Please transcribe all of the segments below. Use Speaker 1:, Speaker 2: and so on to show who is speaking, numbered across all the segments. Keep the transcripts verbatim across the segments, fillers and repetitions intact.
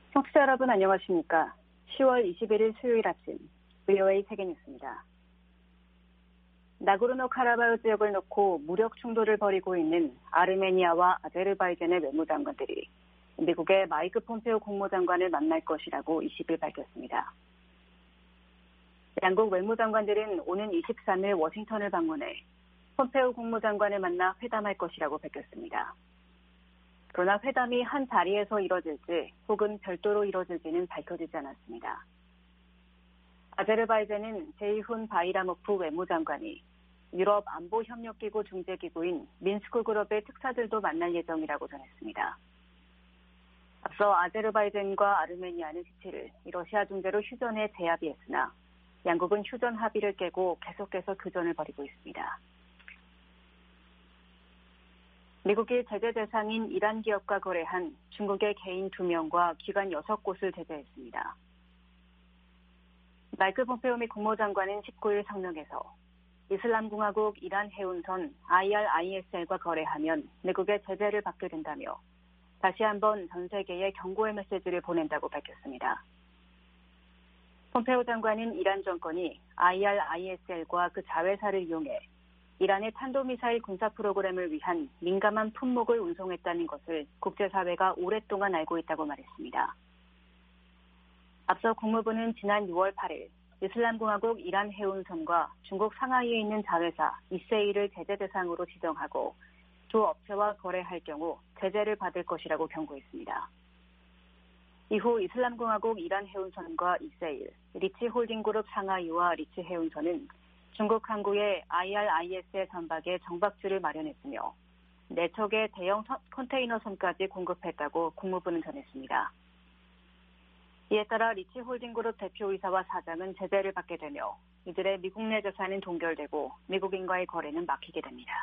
Speaker 1: 청취자 여러분 안녕하십니까? 시월 이십일일 수요일 아침 브이오에이 세계뉴스입니다. 나고르노카라바흐 지역을 놓고 무력 충돌을 벌이고 있는 아르메니아와 아제르바이잔의 외무장관들이 미국의 마이크 폼페오 국무장관을 만날 것이라고 이십일 밝혔습니다. 양국 외무장관들은 오는 이십삼일 워싱턴을 방문해 폼페오 국무장관을 만나 회담할 것이라고 밝혔습니다. 그러나 회담이 한 자리에서 이뤄질지 혹은 별도로 이뤄질지는 밝혀지지 않았습니다. 아제르바이잔은 제이훈 바이라모프 외무장관이 유럽 안보협력기구 중재기구인 민스크 그룹의 특사들도 만날 예정이라고 전했습니다. 앞서 아제르바이잔과 아르메니아는 십칠일 러시아 중재로 휴전에 재합의했으나 양국은 휴전 합의를 깨고 계속해서 교전을 벌이고 있습니다. 미국이 제재 대상인 이란 기업과 거래한 중국의 개인 두 명과 기관 여섯 곳을 제재했습니다. 마이크 폼페오 미 국무장관은 십구일 성명에서 이슬람공화국 이란 해운선 아이알아이에스엘과 거래하면 미국의 제재를 받게 된다며 다시 한번 전 세계에 경고의 메시지를 보낸다고 밝혔습니다. 폼페오 장관은 이란 정권이 아이알아이에스엘과 그 자회사를 이용해 이란의 탄도미사일 군사 프로그램을 위한 민감한 품목을 운송했다는 것을 국제사회가 오랫동안 알고 있다고 말했습니다. 앞서 국무부는 지난 유월 팔일 이슬람공화국 이란 해운선과 중국 상하이에 있는 자회사 이세이를 제재 대상으로 지정하고 두 업체와 거래할 경우 제재를 받을 것이라고 경고했습니다. 이후 이슬람공화국 이란 해운선과 이세일, 리치홀딩그룹 상하이와 리치해운선은 중국 항구의 아이알아이에스의 선박에 정박지를 마련했으며 네 척의 대형 컨테이너 선까지 공급했다고 국무부는 전했습니다. 이에 따라 리치홀딩그룹 대표이사와 사장은 제재를 받게 되며 이들의 미국 내 재산은 동결되고 미국인과의 거래는 막히게 됩니다.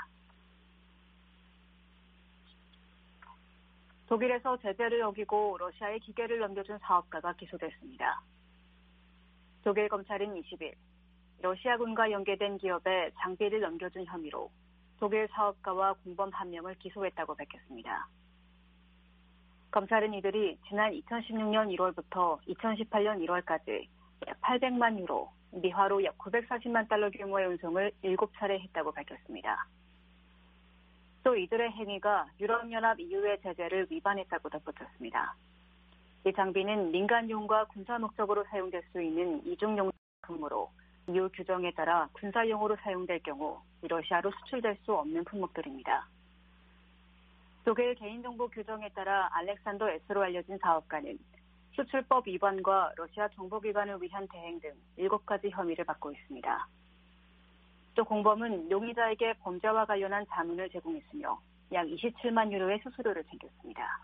Speaker 1: 독일에서 제재를 어기고 러시아에 기계를 넘겨준 사업가가 기소됐습니다. 독일 검찰은 이십일 러시아군과 연계된 기업에 장비를 넘겨준 혐의로 독일 사업가와 공범 한 명을 기소했다고 밝혔습니다. 검찰은 이들이 지난 이천십육년 일월부터 이천십팔년 일월까지 약 팔백만 유로, 미화로 약 구백사십만 달러 규모의 운송을 일곱 차례 했다고 밝혔습니다. 또 이들의 행위가 유럽연합 이유의 제재를 위반했다고 덧붙였습니다. 이 장비는 민간용과 군사 목적으로 사용될 수 있는 이중용 품목으로 이후 규정에 따라 군사용으로 사용될 경우 러시아로 수출될 수 없는 품목들입니다. 독일 개인정보 규정에 따라 알렉산더 S로 알려진 사업가는 수출법 위반과 러시아 정보기관을 위한 대행 등 일곱 가지 혐의를 받고 있습니다. 또 공범은 용의자에게 범죄와 관련한 자문을 제공했으며 약 이십칠만 유로의 수수료를 챙겼습니다.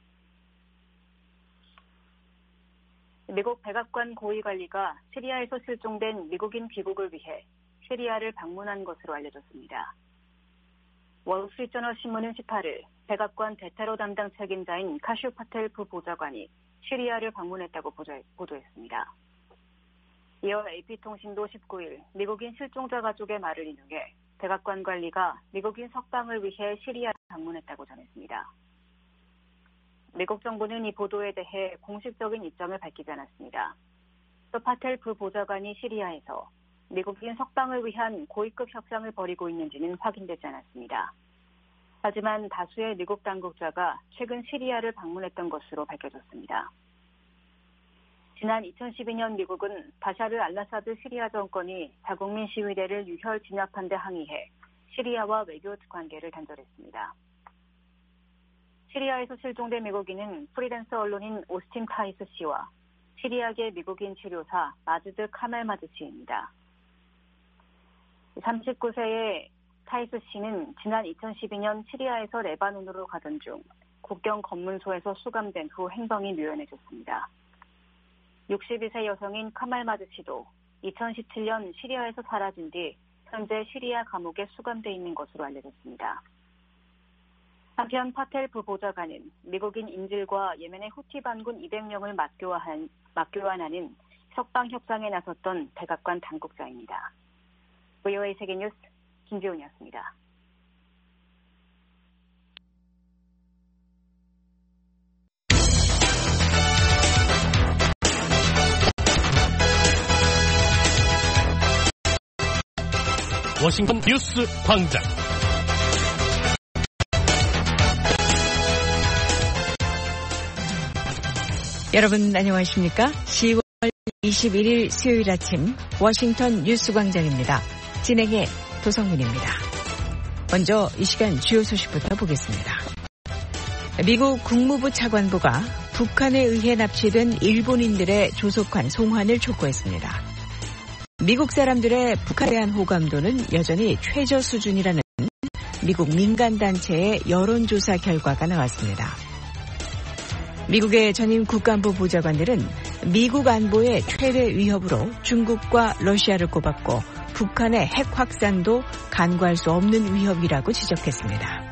Speaker 1: 미국 백악관 고위관리가 시리아에서 실종된 미국인 귀국을 위해 시리아를 방문한 것으로 알려졌습니다. 월스트리트저널 신문은 십팔일 백악관 대테러 담당 책임자인 카슈 파텔 부보좌관이 시리아를 방문했다고 보도했습니다. 이어 에이피통신도 십구일 미국인 실종자 가족의 말을 인용해 백악관 관리가 미국인 석방을 위해 시리아를 방문했다고 전했습니다. 미국 정부는 이 보도에 대해 공식적인 입장을 밝히지 않았습니다. 또 파텔 부보좌관이 시리아에서 미국인 석방을 위한 고위급 협상을 벌이고 있는지는 확인되지 않았습니다. 하지만 다수의 미국 당국자가 최근 시리아를 방문했던 것으로 밝혀졌습니다. 지난 이천십이년 미국은 바샤르 알라사드 시리아 정권이 자국민 시위대를 유혈 진압한 데 항의해 시리아와 외교 관계를 단절했습니다. 시리아에서 실종된 미국인은 프리랜서 언론인 오스틴 타이스 씨와 시리아계 미국인 치료사 마즈드 카멜마드 씨입니다. 삼십구 세의 타이스 씨는 지난 이천십이년 시리아에서 레바논으로 가던 중 국경 검문소에서 수감된 후 행방이 묘연해졌습니다. 육십이 세 여성인 카멜마드 씨도 이천십칠년 시리아에서 사라진 뒤 현재 시리아 감옥에 수감돼 있는 것으로 알려졌습니다. 한편 파텔 부보좌관은 미국인 인질과 예멘의 후티 반군 이백 명을 맞교환한, 맞교환하는 석방 협상에 나섰던 백악관 당국자입니다. 브이오에이 세계뉴스 김지훈이었습니다.
Speaker 2: 워싱턴 뉴스 광장.
Speaker 3: 여러분 안녕하십니까? 시월 이십일일 수요일 아침 워싱턴 뉴스 광장입니다. 진행의 도성민입니다. 먼저 이 시간 주요 소식부터 보겠습니다. 미국 국무부 차관보가 북한에 의해 납치된 일본인들의 조속한 송환을 촉구했습니다. 미국 사람들의 북한에 대한 호감도는 여전히 최저 수준이라는 미국 민간단체의 여론조사 결과가 나왔습니다. 미국의 전임 국가안보 보좌관들은 미국 안보의 최대 위협으로 중국과 러시아를 꼽았고 북한의 핵 확산도 간과할 수 없는 위협이라고 지적했습니다.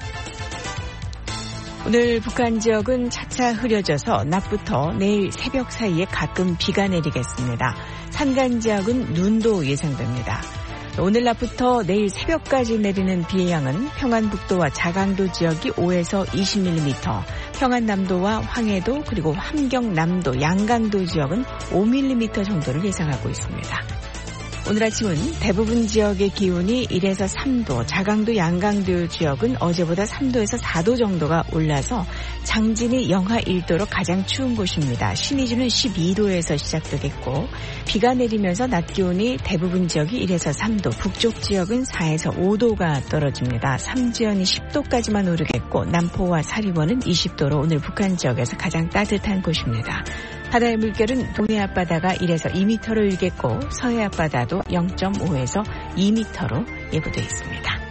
Speaker 3: 오늘 북한 지역은 차차 흐려져서 낮부터 내일 새벽 사이에 가끔 비가 내리겠습니다. 산간 지역은 눈도 예상됩니다. 오늘 낮부터 내일 새벽까지 내리는 비의 양은 평안북도와 자강도 지역이 오에서 이십 밀리미터, 평안남도와 황해도 그리고 함경남도, 양강도 지역은 오 밀리미터 정도를 예상하고 있습니다. 오늘 아침은 대부분 지역의 기온이 일에서 삼도, 자강도, 양강도 지역은 어제보다 삼도에서 사도 정도가 올라서 장진이 영하 일도로 가장 추운 곳입니다. 신의주는 십이도에서 시작되겠고 비가 내리면서 낮 기온이 대부분 지역이 일에서 삼도, 북쪽 지역은 사에서 오도가 떨어집니다. 삼지연이 십도까지만 오르겠고 남포와 사리원은 이십도로 오늘 북한 지역에서 가장 따뜻한 곳입니다. 바다의 물결은 동해 앞바다가 일에서 이 미터로 일겠고 서해 앞바다도 영점오에서 이 미터로 예보되어 있습니다.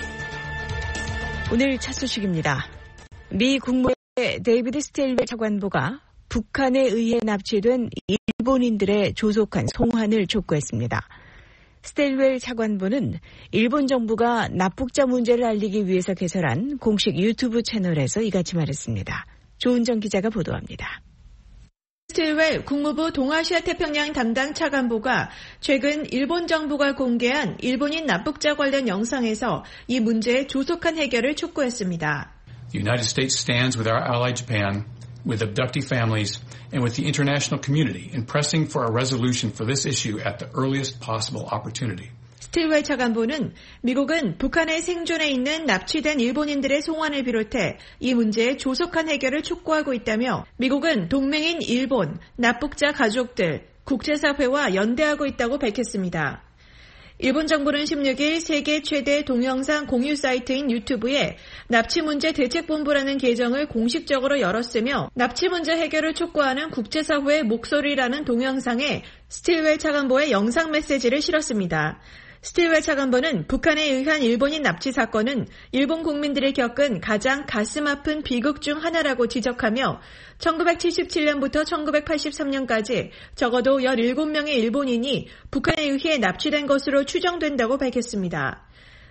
Speaker 3: 오늘 첫 소식입니다. 미 국무의 데이비드 스텔웰 차관보가 북한에 의해 납치된 일본인들의 조속한 송환을 촉구했습니다. 스텔웰 차관보는 일본 정부가 납북자 문제를 알리기 위해서 개설한 공식 유튜브 채널에서 이같이 말했습니다. 조은정 기자가 보도합니다.
Speaker 4: 스틸웰 국무부 동아시아 태평양 담당 차관보가 최근 일본 정부가 공개한 일본인 납북자 관련 영상에서 이 문제의 조속한 해결을 촉구했습니다.
Speaker 5: The United States stands with our ally Japan, with abductee families, and with the international community in pressing for a resolution for this issue at the earliest possible opportunity.
Speaker 4: 스틸웰 차관보는 미국은 북한의 생존에 있는 납치된 일본인들의 송환을 비롯해 이 문제의 조속한 해결을 촉구하고 있다며 미국은 동맹인 일본, 납북자 가족들, 국제사회와 연대하고 있다고 밝혔습니다. 일본 정부는 십육일 세계 최대 동영상 공유 사이트인 유튜브에 납치문제 대책본부라는 계정을 공식적으로 열었으며 납치문제 해결을 촉구하는 국제사회의 목소리라는 동영상에 스틸웰 차관보의 영상 메시지를 실었습니다. 스틸웰 차관보는 북한에 의한 일본인 납치 사건은 일본 국민들이 겪은 가장 가슴 아픈 비극 중 하나라고 지적하며 천구백칠십칠년부터 천구백팔십삼년까지 적어도 열일곱 명의 일본인이 북한에 의해 납치된 것으로 추정된다고 밝혔습니다.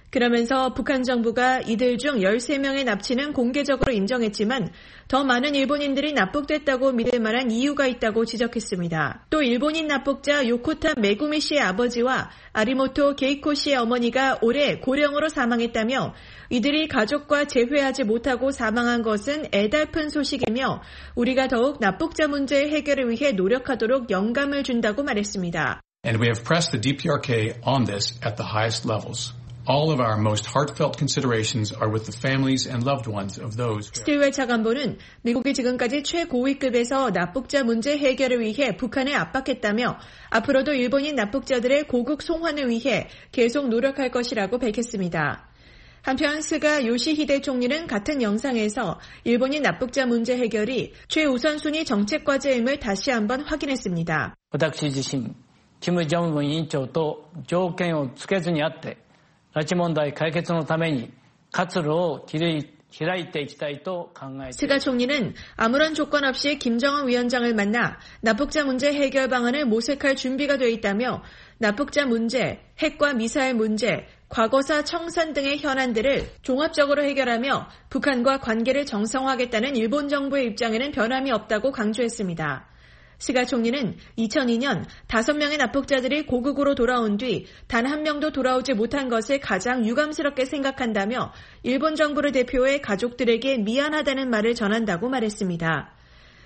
Speaker 4: 그러면서 북한 정부가 이들 중 열세 명의 납치는 공개적으로 인정했지만 더 많은 일본인들이 납북됐다고 믿을 만한 이유가 있다고 지적했습니다. 또 일본인 납북자 요코타 메구미 씨의 아버지와 아리모토 게이코 씨의 어머니가 올해 고령으로 사망했다며 이들이 가족과 재회하지 못하고 사망한 것은 애달픈 소식이며 우리가 더욱 납북자 문제의 해결을 위해 노력하도록 영감을 준다고 말했습니다.
Speaker 5: And we have pressed the 디피아르케이 on this at the highest levels. All of our most heartfelt considerations are with the families and loved ones of those.
Speaker 4: 스틸웰 차관보는 미국이 지금까지 최고위급에서 납북자 문제 해결을 위해 북한을 압박했다며 앞으로도 일본인 납북자들의 고국 송환을 위해 계속 노력할 것이라고 밝혔습니다. 한편 스가 요시히데 총리는 같은 영상에서 일본인 납북자 문제 해결이 최우선순위 정책 과제임을 다시 한번 확인했습니다.
Speaker 6: 私自身、金正恩委員長と条件をつけずにあって 拉致問題解決のために活路を開いていきたいと考えています.
Speaker 4: 스가 총리는 아무런 조건 없이 김정은 위원장을 만나 납북자 문제 해결 방안을 모색할 준비가 돼 있다며 납북자 문제, 핵과 미사일 문제, 과거사 청산 등의 현안들을 종합적으로 해결하며 북한과 관계를 정상화하겠다는 일본 정부의 입장에는 변함이 없다고 강조했습니다. 스가 총리는 이천이년 다섯 명의 납북자들이 고국으로 돌아온 뒤 단 한 명도 돌아오지 못한 것을 가장 유감스럽게 생각한다며 일본 정부를 대표해 가족들에게 미안하다는 말을 전한다고 말했습니다.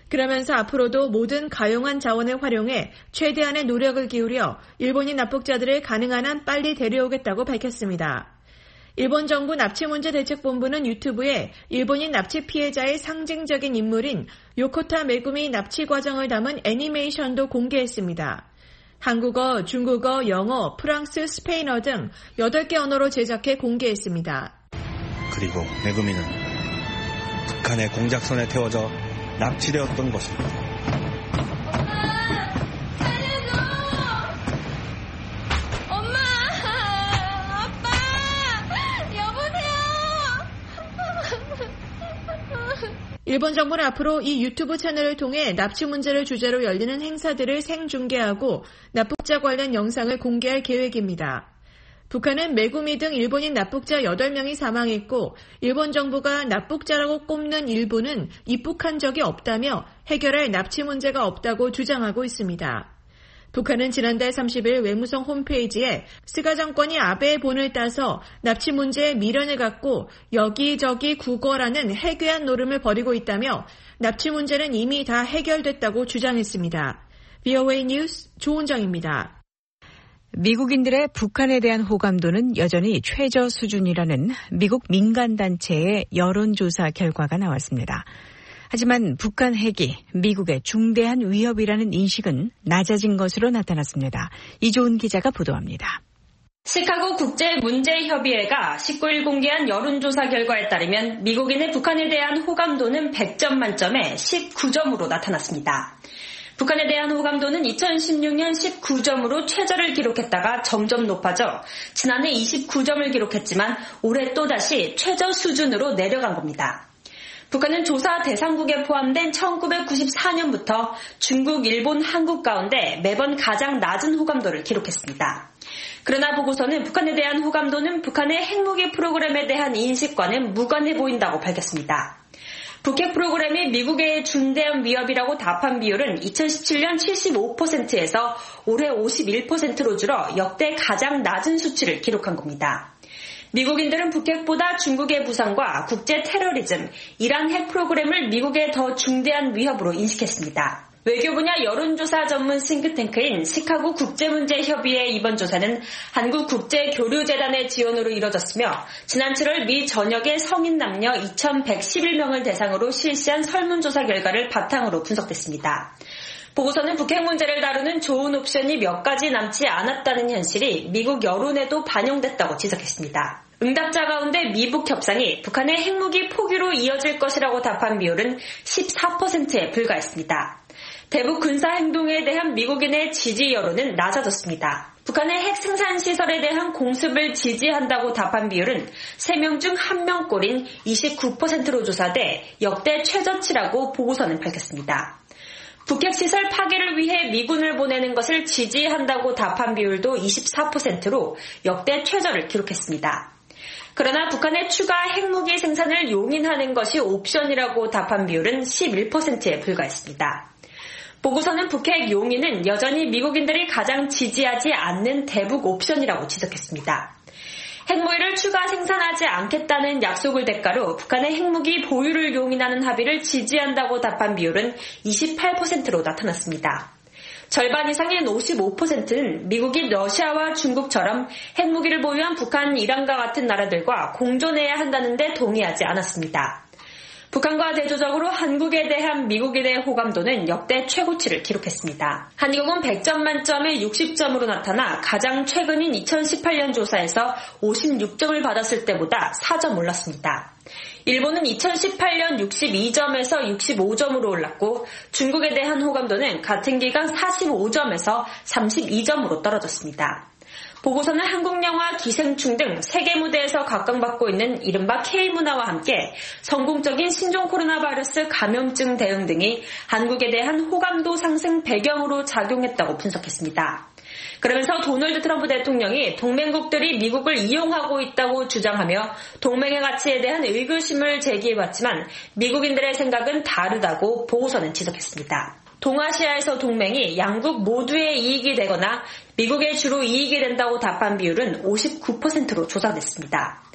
Speaker 4: 그러면서 앞으로도 모든 가용한 자원을 활용해 최대한의 노력을 기울여 일본인 납북자들을 가능한 한 빨리 데려오겠다고 밝혔습니다. 일본 정부 납치문제대책본부는 유튜브에 일본인 납치 피해자의 상징적인 인물인 요코타 메구미 납치 과정을 담은 애니메이션도 공개했습니다. 한국어, 중국어, 영어, 프랑스, 스페인어 등 여덟 개 언어로 제작해 공개했습니다.
Speaker 7: 그리고 메구미는 북한의 공작선에 태워져 납치되었던 것입니다.
Speaker 4: 일본 정부는 앞으로 이 유튜브 채널을 통해 납치 문제를 주제로 열리는 행사들을 생중계하고 납북자 관련 영상을 공개할 계획입니다. 북한은 메구미 등 일본인 납북자 여덟 명이 사망했고 일본 정부가 납북자라고 꼽는 일부는 입국한 적이 없다며 해결할 납치 문제가 없다고 주장하고 있습니다. 북한은 지난달 삼십일 외무성 홈페이지에 스가 정권이 아베의 본을 따서 납치 문제에 미련을 갖고 여기저기 구걸하는 해괴한 노름을 벌이고 있다며 납치 문제는 이미 다 해결됐다고 주장했습니다. 브이오에이 뉴스 조은정입니다.
Speaker 3: 미국인들의 북한에 대한 호감도는 여전히 최저 수준이라는 미국 민간단체의 여론조사 결과가 나왔습니다. 하지만 북한 핵이 미국의 중대한 위협이라는 인식은 낮아진 것으로 나타났습니다. 이조은 기자가 보도합니다.
Speaker 8: 시카고 국제문제협의회가 십구 일 공개한 여론조사 결과에 따르면 미국인의 북한에 대한 호감도는 백 점 만점에 십구 점으로 나타났습니다. 북한에 대한 호감도는 이천십육 년 십구 점으로 최저를 기록했다가 점점 높아져 지난해 이십구 점을 기록했지만 올해 또다시 최저 수준으로 내려간 겁니다. 북한은 조사 대상국에 포함된 천구백구십사 년부터 중국, 일본, 한국 가운데 매번 가장 낮은 호감도를 기록했습니다. 그러나 보고서는 북한에 대한 호감도는 북한의 핵무기 프로그램에 대한 인식과는 무관해 보인다고 밝혔습니다. 북핵 프로그램이 미국의 중대한 위협이라고 답한 비율은 이천십칠 년 칠십오 퍼센트에서 올해 오십일 퍼센트로 줄어 역대 가장 낮은 수치를 기록한 겁니다. 미국인들은 북핵보다 중국의 부상과 국제 테러리즘, 이란 핵 프로그램을 미국의 더 중대한 위협으로 인식했습니다. 외교 분야 여론조사 전문 싱크탱크인 시카고 국제문제협의회 이번 조사는 한국국제교류재단의 지원으로 이뤄졌으며 지난 칠월 미 전역의 성인 남녀 이천백십일 명을 대상으로 실시한 설문조사 결과를 바탕으로 분석됐습니다. 보고서는 북핵 문제를 다루는 좋은 옵션이 몇 가지 남지 않았다는 현실이 미국 여론에도 반영됐다고 지적했습니다. 응답자 가운데 미북 협상이 북한의 핵무기 포기로 이어질 것이라고 답한 비율은 십사 퍼센트에 불과했습니다. 대북 군사 행동에 대한 미국인의 지지 여론은 낮아졌습니다. 북한의 핵 생산 시설에 대한 공습을 지지한다고 답한 비율은 세 명 중 한 명꼴인 이십구 퍼센트로 조사돼 역대 최저치라고 보고서는 밝혔습니다. 북핵시설 파괴를 위해 미군을 보내는 것을 지지한다고 답한 비율도 이십사 퍼센트로 역대 최저를 기록했습니다. 그러나 북한의 추가 핵무기 생산을 용인하는 것이 옵션이라고 답한 비율은 십일 퍼센트에 불과했습니다. 보고서는 북핵 용인은 여전히 미국인들이 가장 지지하지 않는 대북 옵션이라고 지적했습니다. 핵무기를 추가 생산하지 않겠다는 약속을 대가로 북한의 핵무기 보유를 용인하는 합의를 지지한다고 답한 비율은 이십팔 퍼센트로 나타났습니다. 절반 이상인 오십오 퍼센트는 미국이 러시아와 중국처럼 핵무기를 보유한 북한, 이란과 같은 나라들과 공존해야 한다는 데 동의하지 않았습니다. 북한과 대조적으로 한국에 대한 미국인의 호감도는 역대 최고치를 기록했습니다. 한국은 백 점 만점에 육십 점으로 나타나 가장 최근인 이천십팔 년 조사에서 오십육 점을 받았을 때보다 사 점 올랐습니다. 일본은 이천십팔 년 육십이 점에서 육십오 점으로 올랐고 중국에 대한 호감도는 같은 기간 사십오 점에서 삼십이 점으로 떨어졌습니다. 보고서는 한국 영화 기생충 등 세계 무대에서 각광받고 있는 이른바 K문화와 함께 성공적인 신종 코로나 바이러스 감염증 대응 등이 한국에 대한 호감도 상승 배경으로 작용했다고 분석했습니다. 그러면서 도널드 트럼프 대통령이 동맹국들이 미국을 이용하고 있다고 주장하며 동맹의 가치에 대한 의구심을 제기해왔지만 미국인들의 생각은 다르다고 보고서는 지적했습니다. 동아시아에서 동맹이 양국 모두의 이익이 되거나 미국의 주로 이익이 된다고 답한 비율은 오십구 퍼센트로 조사됐습니다.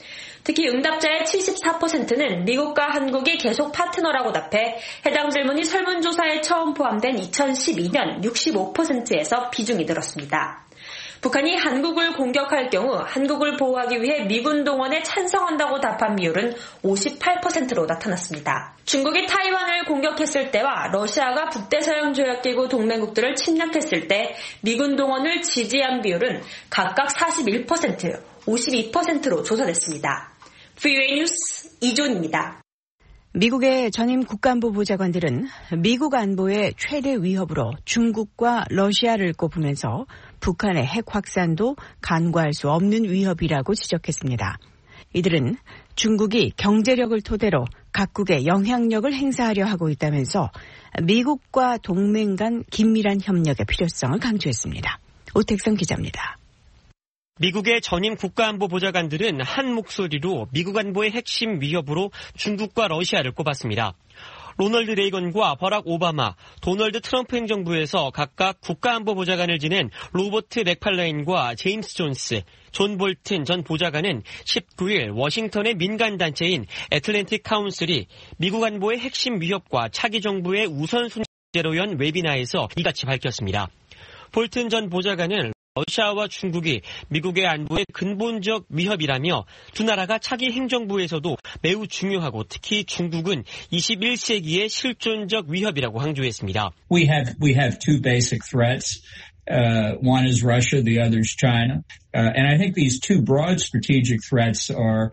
Speaker 8: 특히 응답자의 칠십사 퍼센트는 미국과 한국이 계속 파트너라고 답해 해당 질문이 설문조사에 처음 포함된 이천십이 년 육십오 퍼센트에서 비중이 늘었습니다. 북한이 한국을 공격할 경우 한국을 보호하기 위해 미군 동원에 찬성한다고 답한 비율은 오십팔 퍼센트로 나타났습니다. 중국이 타이완을 공격했을 때와 러시아가 북대서양조약기구 동맹국들을 침략했을 때 미군 동원을 지지한 비율은 각각 사십일 퍼센트, 오십이 퍼센트로 조사됐습니다. 프리웨이 뉴스 이존입니다.
Speaker 3: 미국의 전임 국가안보 보좌관들은 미국 안보의 최대 위협으로 중국과 러시아를 꼽으면서 북한의 핵 확산도 간과할 수 없는 위협이라고 지적했습니다. 이들은 중국이 경제력을 토대로 각국의 영향력을 행사하려 하고 있다면서 미국과 동맹 간 긴밀한 협력의 필요성을 강조했습니다. 오택성 기자입니다.
Speaker 9: 미국의 전임 국가안보 보좌관들은 한 목소리로 미국 안보의 핵심 위협으로 중국과 러시아를 꼽았습니다. 로널드 레이건과 버락 오바마, 도널드 트럼프 행정부에서 각각 국가안보 보좌관을 지낸 로버트 맥팔레인과 제임스 존스, 존 볼튼 전 보좌관은 십구 일 워싱턴의 민간단체인 애틀랜틱 카운슬이 미국 안보의 핵심 위협과 차기 정부의 우선순위제로 연 웨비나에서 이같이 밝혔습니다. 볼튼 전 보좌관은 러시아와 중국이 미국의 안보의 근본적 위협이라며 두 나라가 차기 행정부에서도 매우 중요하고 특히 중국은 이십일 세기의 실존적 위협이라고 강조했습니다.
Speaker 10: We have we have two basic threats. Uh, one is Russia, the other is China. Uh, and I think these two broad strategic threats are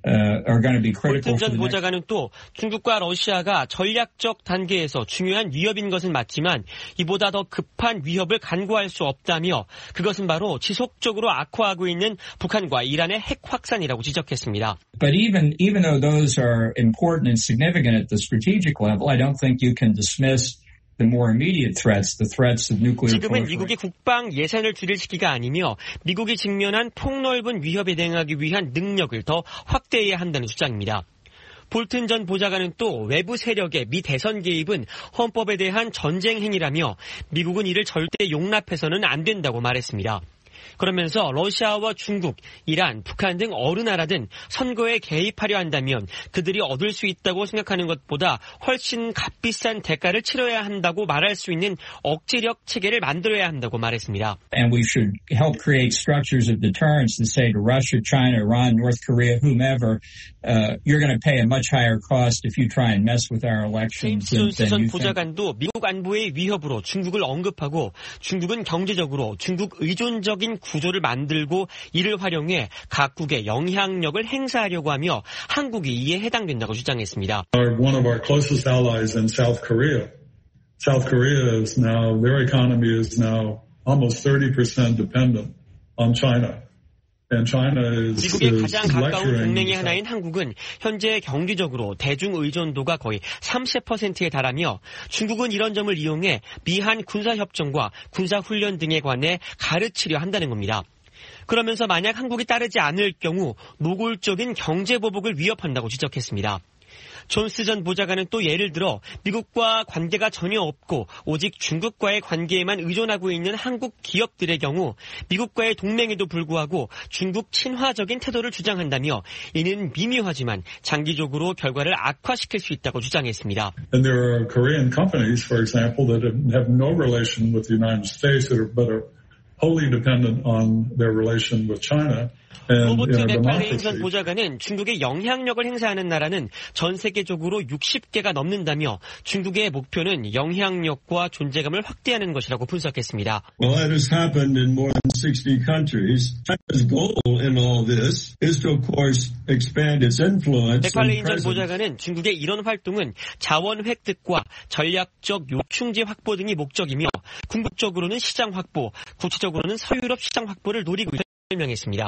Speaker 10: 볼튼
Speaker 9: 전 보좌관은 또 중국과 러시아가 전략적 단계에서 중요한 위협인 것은 맞지만 이보다 더 급한 위협을 간과할 수 없다며 그것은 바로 지속적으로 악화하고 있는 북한과 이란의 핵 확산이라고 지적했습니다.
Speaker 10: But even even though those are important and significant at the strategic level, I don't think you can dismiss the more immediate threats, the threats of nuclear
Speaker 9: 지금은 미국의 국방 예산을 줄일 시기가 아니며 미국이 직면한 폭넓은 위협에 대응하기 위한 능력을 더 확대해야 한다는 주장입니다. 볼튼 전 보좌관은 또 외부 세력의 미 대선 개입은 헌법에 대한 전쟁 행위라며 미국은 이를 절대 용납해서는 안 된다고 말했습니다. 그러면서 러시아와 중국, 이란, 북한 등 어느 나라든 선거에 개입하려 한다면 그들이 얻을 수 있다고 생각하는 것보다 훨씬 값비싼 대가를 치러야 한다고 말할 수 있는 억제력 체계를 만들어야 한다고 말했습니다.
Speaker 10: And we should help create structures of deterrence to say to Russia, China, Iran, North Korea, whomever, uh, you're going to pay a much higher cost if you try and mess with our elections.
Speaker 9: 제임스 존스 전 보좌관도 미국 안보의 위협으로 중국을 언급하고 중국은 경제적으로 중국 의존적인 구조를 만들고 이를 활용해 각국의 영향력을 행사하려고 하며 한국이 이에 해당된다고 주장했습니다.
Speaker 11: One of our closest allies in South Korea. South Korea is now, their economy is now almost thirty percent dependent on China. And China is,
Speaker 9: 미국의 가장 가까운 동맹의 하나인 한국은 현재 경제적으로 대중 의존도가 거의 삼십 퍼센트에 달하며 중국은 이런 점을 이용해 미한 군사협정과 군사훈련 등에 관해 가르치려 한다는 겁니다. 그러면서 만약 한국이 따르지 않을 경우 노골적인 경제보복을 위협한다고 지적했습니다. 존스 전 보좌관은 또 예를 들어 미국과 관계가 전혀 없고 오직 중국과의 관계에만 의존하고 있는 한국 기업들의 경우 미국과의 동맹에도 불구하고 중국 친화적인 태도를 주장한다며 이는 미묘하지만 장기적으로 결과를 악화시킬 수 있다고 주장했습니다.
Speaker 11: And there are Korean companies, for example, that have no relation with the United States but are wholly dependent on their relation with China.
Speaker 9: 로버트 맥팔레인 전 보좌관은 중국의 영향력을 행사하는 나라는 전 세계적으로 육십 개가 넘는다며 중국의 목표는 영향력과 존재감을 확대하는 것이라고 분석했습니다.
Speaker 12: Well, it has happened in more than sixty countries. China's goal in all this is to, of course, expand its influence.
Speaker 9: 맥팔레인 전 보좌관은 중국의 이런 활동은 자원 획득과 전략적 요충지 확보 등이 목적이며 궁극적으로는 시장 확보, 구체적으로는 서유럽 시장 확보를 노리고 있다고 설명했습니다.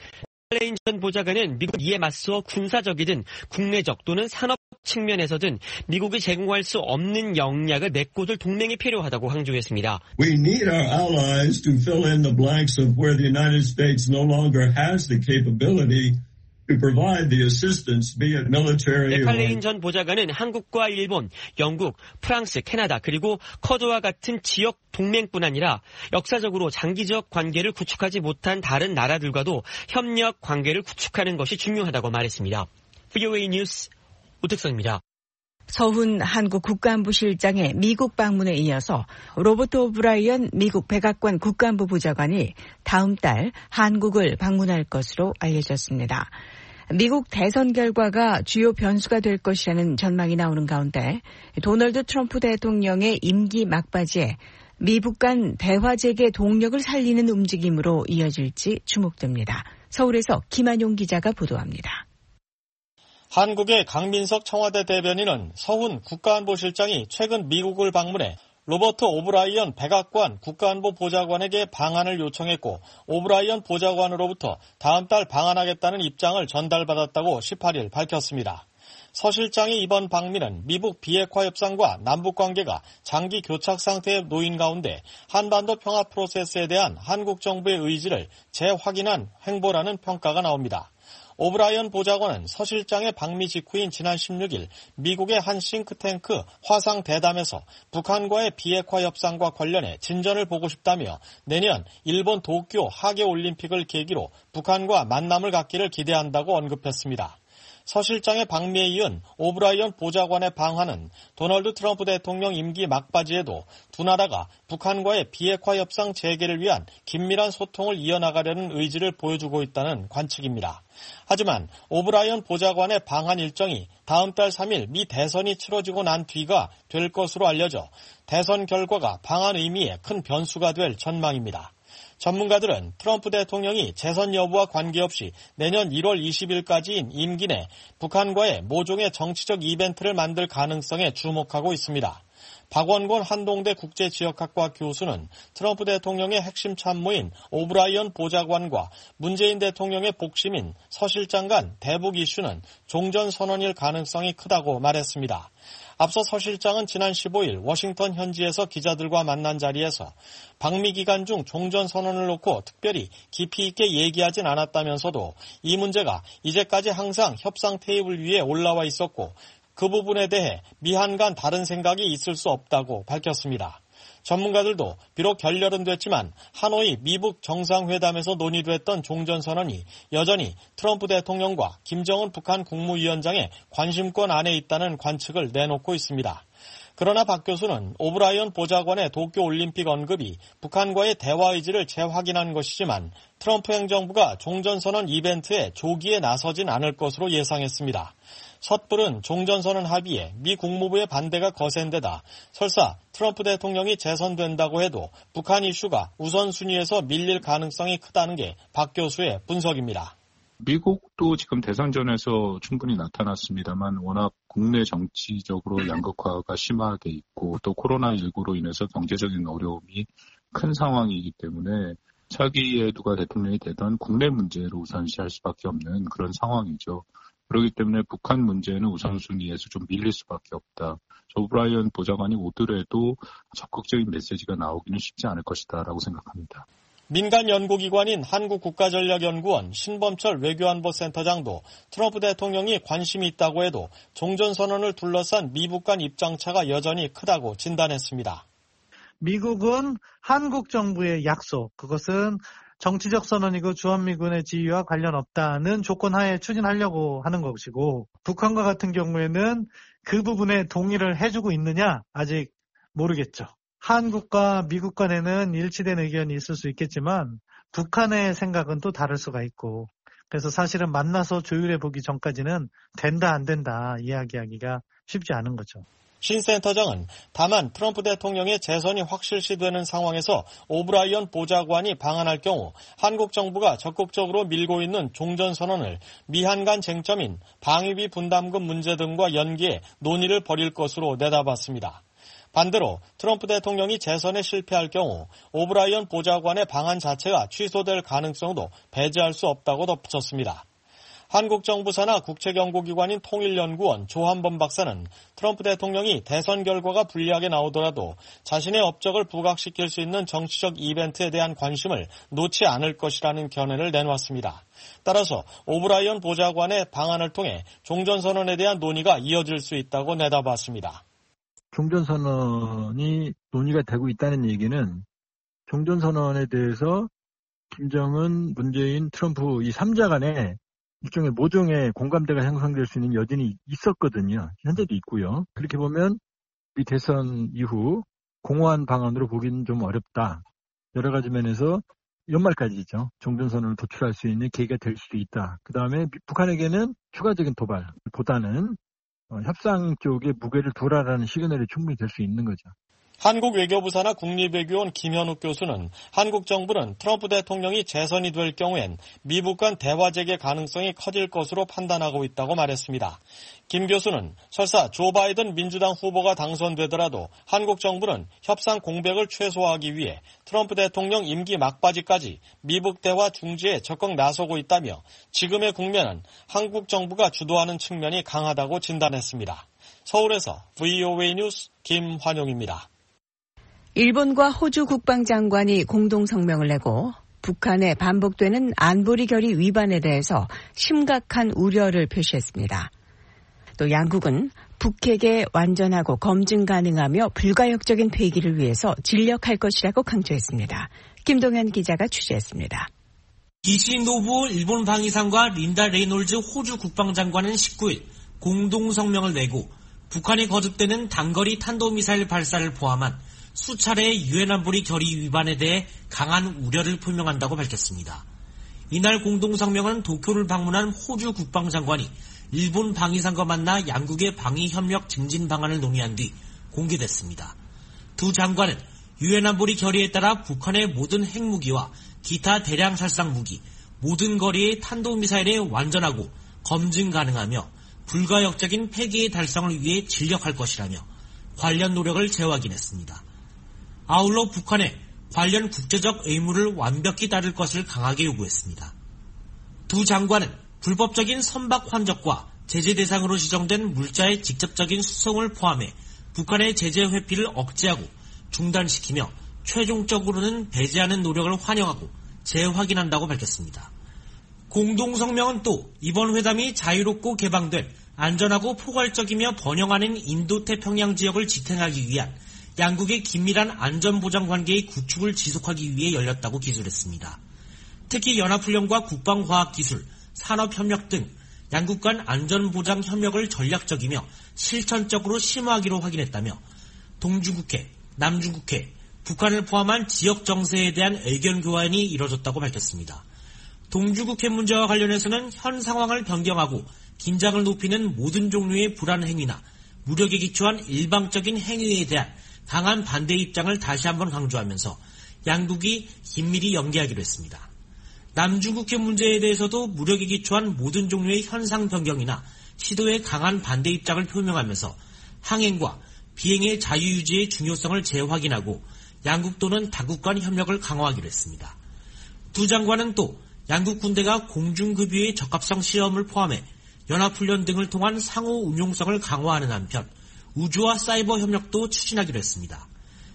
Speaker 9: 맥팔레인 전 보좌관은 미국 이에 맞서 군사적이든 국내적 또는 산업 측면에서든 미국이 제공할 수 없는 역량을 메꿔둘 동맹이 필요하다고 강조했습니다.
Speaker 12: We need our allies to fill in the blanks of where the United States no longer has the capability to provide the assistance, be it military
Speaker 9: 맥칼레인
Speaker 12: or
Speaker 9: 전 보좌관은 한국과 일본, 영국, 프랑스, 캐나다 그리고 쿼드와 같은 지역 동맹뿐 아니라 역사적으로 장기적 관계를 구축하지 못한 다른 나라들과도 협력 관계를 구축하는 것이 중요하다고 말했습니다. 브이오에이 뉴스 오택성입니다.
Speaker 3: 서훈 한국 국가안보실장의 미국 방문에 이어서 로버트 오브라이언 미국 백악관 국가안보 보좌관이 다음 달 한국을 방문할 것으로 알려졌습니다. 미국 대선 결과가 주요 변수가 될 것이라는 전망이 나오는 가운데 도널드 트럼프 대통령의 임기 막바지에 미북 간 대화 재개 동력을 살리는 움직임으로 이어질지 주목됩니다. 서울에서 김한용 기자가 보도합니다.
Speaker 13: 한국의 강민석 청와대 대변인은 서훈 국가안보실장이 최근 미국을 방문해 로버트 오브라이언 백악관 국가안보 보좌관에게 방한을 요청했고 오브라이언 보좌관으로부터 다음 달 방한하겠다는 입장을 전달받았다고 십팔 일 밝혔습니다. 서 실장의 이번 방미는 미북 비핵화 협상과 남북관계가 장기 교착 상태에 놓인 가운데 한반도 평화 프로세스에 대한 한국 정부의 의지를 재확인한 행보라는 평가가 나옵니다. 오브라이언 보좌관은 서 실장의 방미 직후인 지난 십육 일 미국의 한 싱크탱크 화상 대담에서 북한과의 비핵화 협상과 관련해 진전을 보고 싶다며 내년 일본 도쿄 하계올림픽을 계기로 북한과 만남을 갖기를 기대한다고 언급했습니다. 서 실장의 방미에 이은 오브라이언 보좌관의 방한은 도널드 트럼프 대통령 임기 막바지에도 두 나라가 북한과의 비핵화 협상 재개를 위한 긴밀한 소통을 이어나가려는 의지를 보여주고 있다는 관측입니다. 하지만 오브라이언 보좌관의 방한 일정이 다음 달 삼 일 미 대선이 치러지고 난 뒤가 될 것으로 알려져 대선 결과가 방한 의미에 큰 변수가 될 전망입니다. 전문가들은 트럼프 대통령이 재선 여부와 관계없이 내년 일월 이십일까지인 임기 내 북한과의 모종의 정치적 이벤트를 만들 가능성에 주목하고 있습니다. 박원곤 한동대 국제지역학과 교수는 트럼프 대통령의 핵심 참모인 오브라이언 보좌관과 문재인 대통령의 복심인 서 실장 간 대북 이슈는 종전선언일 가능성이 크다고 말했습니다. 앞서 서 실장은 지난 십오 일 워싱턴 현지에서 기자들과 만난 자리에서 방미 기간 중 종전선언을 놓고 특별히 깊이 있게 얘기하진 않았다면서도 이 문제가 이제까지 항상 협상 테이블 위에 올라와 있었고 그 부분에 대해 미한 간 다른 생각이 있을 수 없다고 밝혔습니다. 전문가들도 비록 결렬은 됐지만 하노이 미북 정상회담에서 논의됐던 종전선언이 여전히 트럼프 대통령과 김정은 북한 국무위원장의 관심권 안에 있다는 관측을 내놓고 있습니다. 그러나 박 교수는 오브라이언 보좌관의 도쿄올림픽 언급이 북한과의 대화 의지를 재확인한 것이지만 트럼프 행정부가 종전선언 이벤트에 조기에 나서진 않을 것으로 예상했습니다. 섣부른 종전선언 합의에 미 국무부의 반대가 거센 데다 설사 트럼프 대통령이 재선된다고 해도 북한 이슈가 우선순위에서 밀릴 가능성이 크다는 게 박 교수의 분석입니다.
Speaker 14: 미국도 지금 대선전에서 충분히 나타났습니다만 워낙 국내 정치적으로 양극화가 심하게 있고 또 코로나십구로 인해서 경제적인 어려움이 큰 상황이기 때문에 차기에 누가 대통령이 되던 국내 문제를 우선시할 수밖에 없는 그런 상황이죠. 그렇기 때문에 북한 문제는 우선순위에서 좀 밀릴 수밖에 없다. 저 오브라이언 보좌관이 오더라도 적극적인 메시지가 나오기는 쉽지 않을 것이다라고 생각합니다.
Speaker 13: 민간 연구기관인 한국국가전략연구원 신범철 외교안보센터장도 트럼프 대통령이 관심이 있다고 해도 종전선언을 둘러싼 미북 간 입장차가 여전히 크다고 진단했습니다.
Speaker 15: 미국은 한국 정부의 약속, 그것은 정치적 선언이고 주한미군의 지위와 관련 없다는 조건 하에 추진하려고 하는 것이고 북한과 같은 경우에는 그 부분에 동의를 해주고 있느냐 아직 모르겠죠. 한국과 미국 간에는 일치된 의견이 있을 수 있겠지만 북한의 생각은 또 다를 수가 있고 그래서 사실은 만나서 조율해 보기 전까지는 된다 안 된다 이야기하기가 쉽지 않은 거죠.
Speaker 13: 신 센터장은 다만 트럼프 대통령의 재선이 확실시되는 상황에서 오브라이언 보좌관이 방한할 경우 한국 정부가 적극적으로 밀고 있는 종전선언을 미한 간 쟁점인 방위비 분담금 문제 등과 연계해 논의를 벌일 것으로 내다봤습니다. 반대로 트럼프 대통령이 재선에 실패할 경우 오브라이언 보좌관의 방한 자체가 취소될 가능성도 배제할 수 없다고 덧붙였습니다. 한국 정부 산하 국책연구기관인 통일연구원 조한범 박사는 트럼프 대통령이 대선 결과가 불리하게 나오더라도 자신의 업적을 부각시킬 수 있는 정치적 이벤트에 대한 관심을 놓지 않을 것이라는 견해를 내놓았습니다. 따라서 오브라이언 보좌관의 방안을 통해 종전선언에 대한 논의가 이어질 수 있다고 내다봤습니다.
Speaker 16: 종전선언이 논의가 되고 있다는 얘기는 종전선언에 대해서 김정은, 문재인, 트럼프 이 삼자 간에 일종의 모종의 공감대가 형성될 수 있는 여진이 있었거든요. 현재도 있고요. 그렇게 보면 이 대선 이후 공허한 방안으로 보기는 좀 어렵다. 여러 가지 면에서 연말까지죠. 종전선언을 도출할 수 있는 계기가 될 수도 있다. 그 다음에 북한에게는 추가적인 도발보다는 협상 쪽에 무게를 두라라는 시그널이 충분히 될 수 있는 거죠.
Speaker 13: 한국 외교부 산하 국립외교원 김현욱 교수는 한국 정부는 트럼프 대통령이 재선이 될 경우엔 미국 간 대화 재개 가능성이 커질 것으로 판단하고 있다고 말했습니다. 김 교수는 설사 조 바이든 민주당 후보가 당선되더라도 한국 정부는 협상 공백을 최소화하기 위해 트럼프 대통령 임기 막바지까지 미국 대화 중지에 적극 나서고 있다며 지금의 국면은 한국 정부가 주도하는 측면이 강하다고 진단했습니다. 서울에서 브이오에이 뉴스 김환용입니다.
Speaker 3: 일본과 호주 국방장관이 공동 성명을 내고 북한의 반복되는 안보리 결의 위반에 대해서 심각한 우려를 표시했습니다. 또 양국은 북핵에 완전하고 검증 가능하며 불가역적인 폐기를 위해서 진력할 것이라고 강조했습니다. 김동현 기자가 취재했습니다.
Speaker 17: 기시노부 일본 방위상과 린다 레이놀즈 호주 국방장관은 십구일 공동 성명을 내고 북한이 거듭되는 단거리 탄도미사일 발사를 포함한 수차례의 유엔 안보리 결의 위반에 대해 강한 우려를 표명한다고 밝혔습니다. 이날 공동성명은 도쿄를 방문한 호주 국방장관이 일본 방위상과 만나 양국의 방위협력 증진 방안을 논의한 뒤 공개됐습니다. 두 장관은 유엔 안보리 결의에 따라 북한의 모든 핵무기와 기타 대량 살상 무기, 모든 거리의 탄도미사일에 완전하고 검증 가능하며 불가역적인 폐기의 달성을 위해 진력할 것이라며 관련 노력을 재확인했습니다. 아울러 북한에 관련 국제적 의무를 완벽히 따를 것을 강하게 요구했습니다. 두 장관은 불법적인 선박 환적과 제재 대상으로 지정된 물자의 직접적인 수송을 포함해 북한의 제재 회피를 억제하고 중단시키며 최종적으로는 배제하는 노력을 환영하고 재확인한다고 밝혔습니다. 공동성명은 또 이번 회담이 자유롭고 개방된 안전하고 포괄적이며 번영하는 인도태평양 지역을 지탱하기 위한 양국의 긴밀한 안전보장 관계의 구축을 지속하기 위해 열렸다고 기술했습니다. 특히 연합훈련과 국방과학기술, 산업협력 등 양국 간 안전보장 협력을 전략적이며 실천적으로 심화하기로 확인했다며 동중국해, 남중국해, 북한을 포함한 지역 정세에 대한 의견 교환이 이뤄졌다고 밝혔습니다. 동중국해 문제와 관련해서는 현 상황을 변경하고 긴장을 높이는 모든 종류의 불안 행위나 무력에 기초한 일방적인 행위에 대한 강한 반대 입장을 다시 한번 강조하면서 양국이 긴밀히 연계하기로 했습니다. 남중국해 문제에 대해서도 무력에 기초한 모든 종류의 현상 변경이나 시도에 강한 반대 입장을 표명하면서 항행과 비행의 자유유지의 중요성을 재확인하고 양국 또는 다국 간 협력을 강화하기로 했습니다. 두 장관은 또 양국 군대가 공중급유의 적합성 시험을 포함해 연합훈련 등을 통한 상호 운용성을 강화하는 한편 우주와 사이버 협력도 추진하기로 했습니다.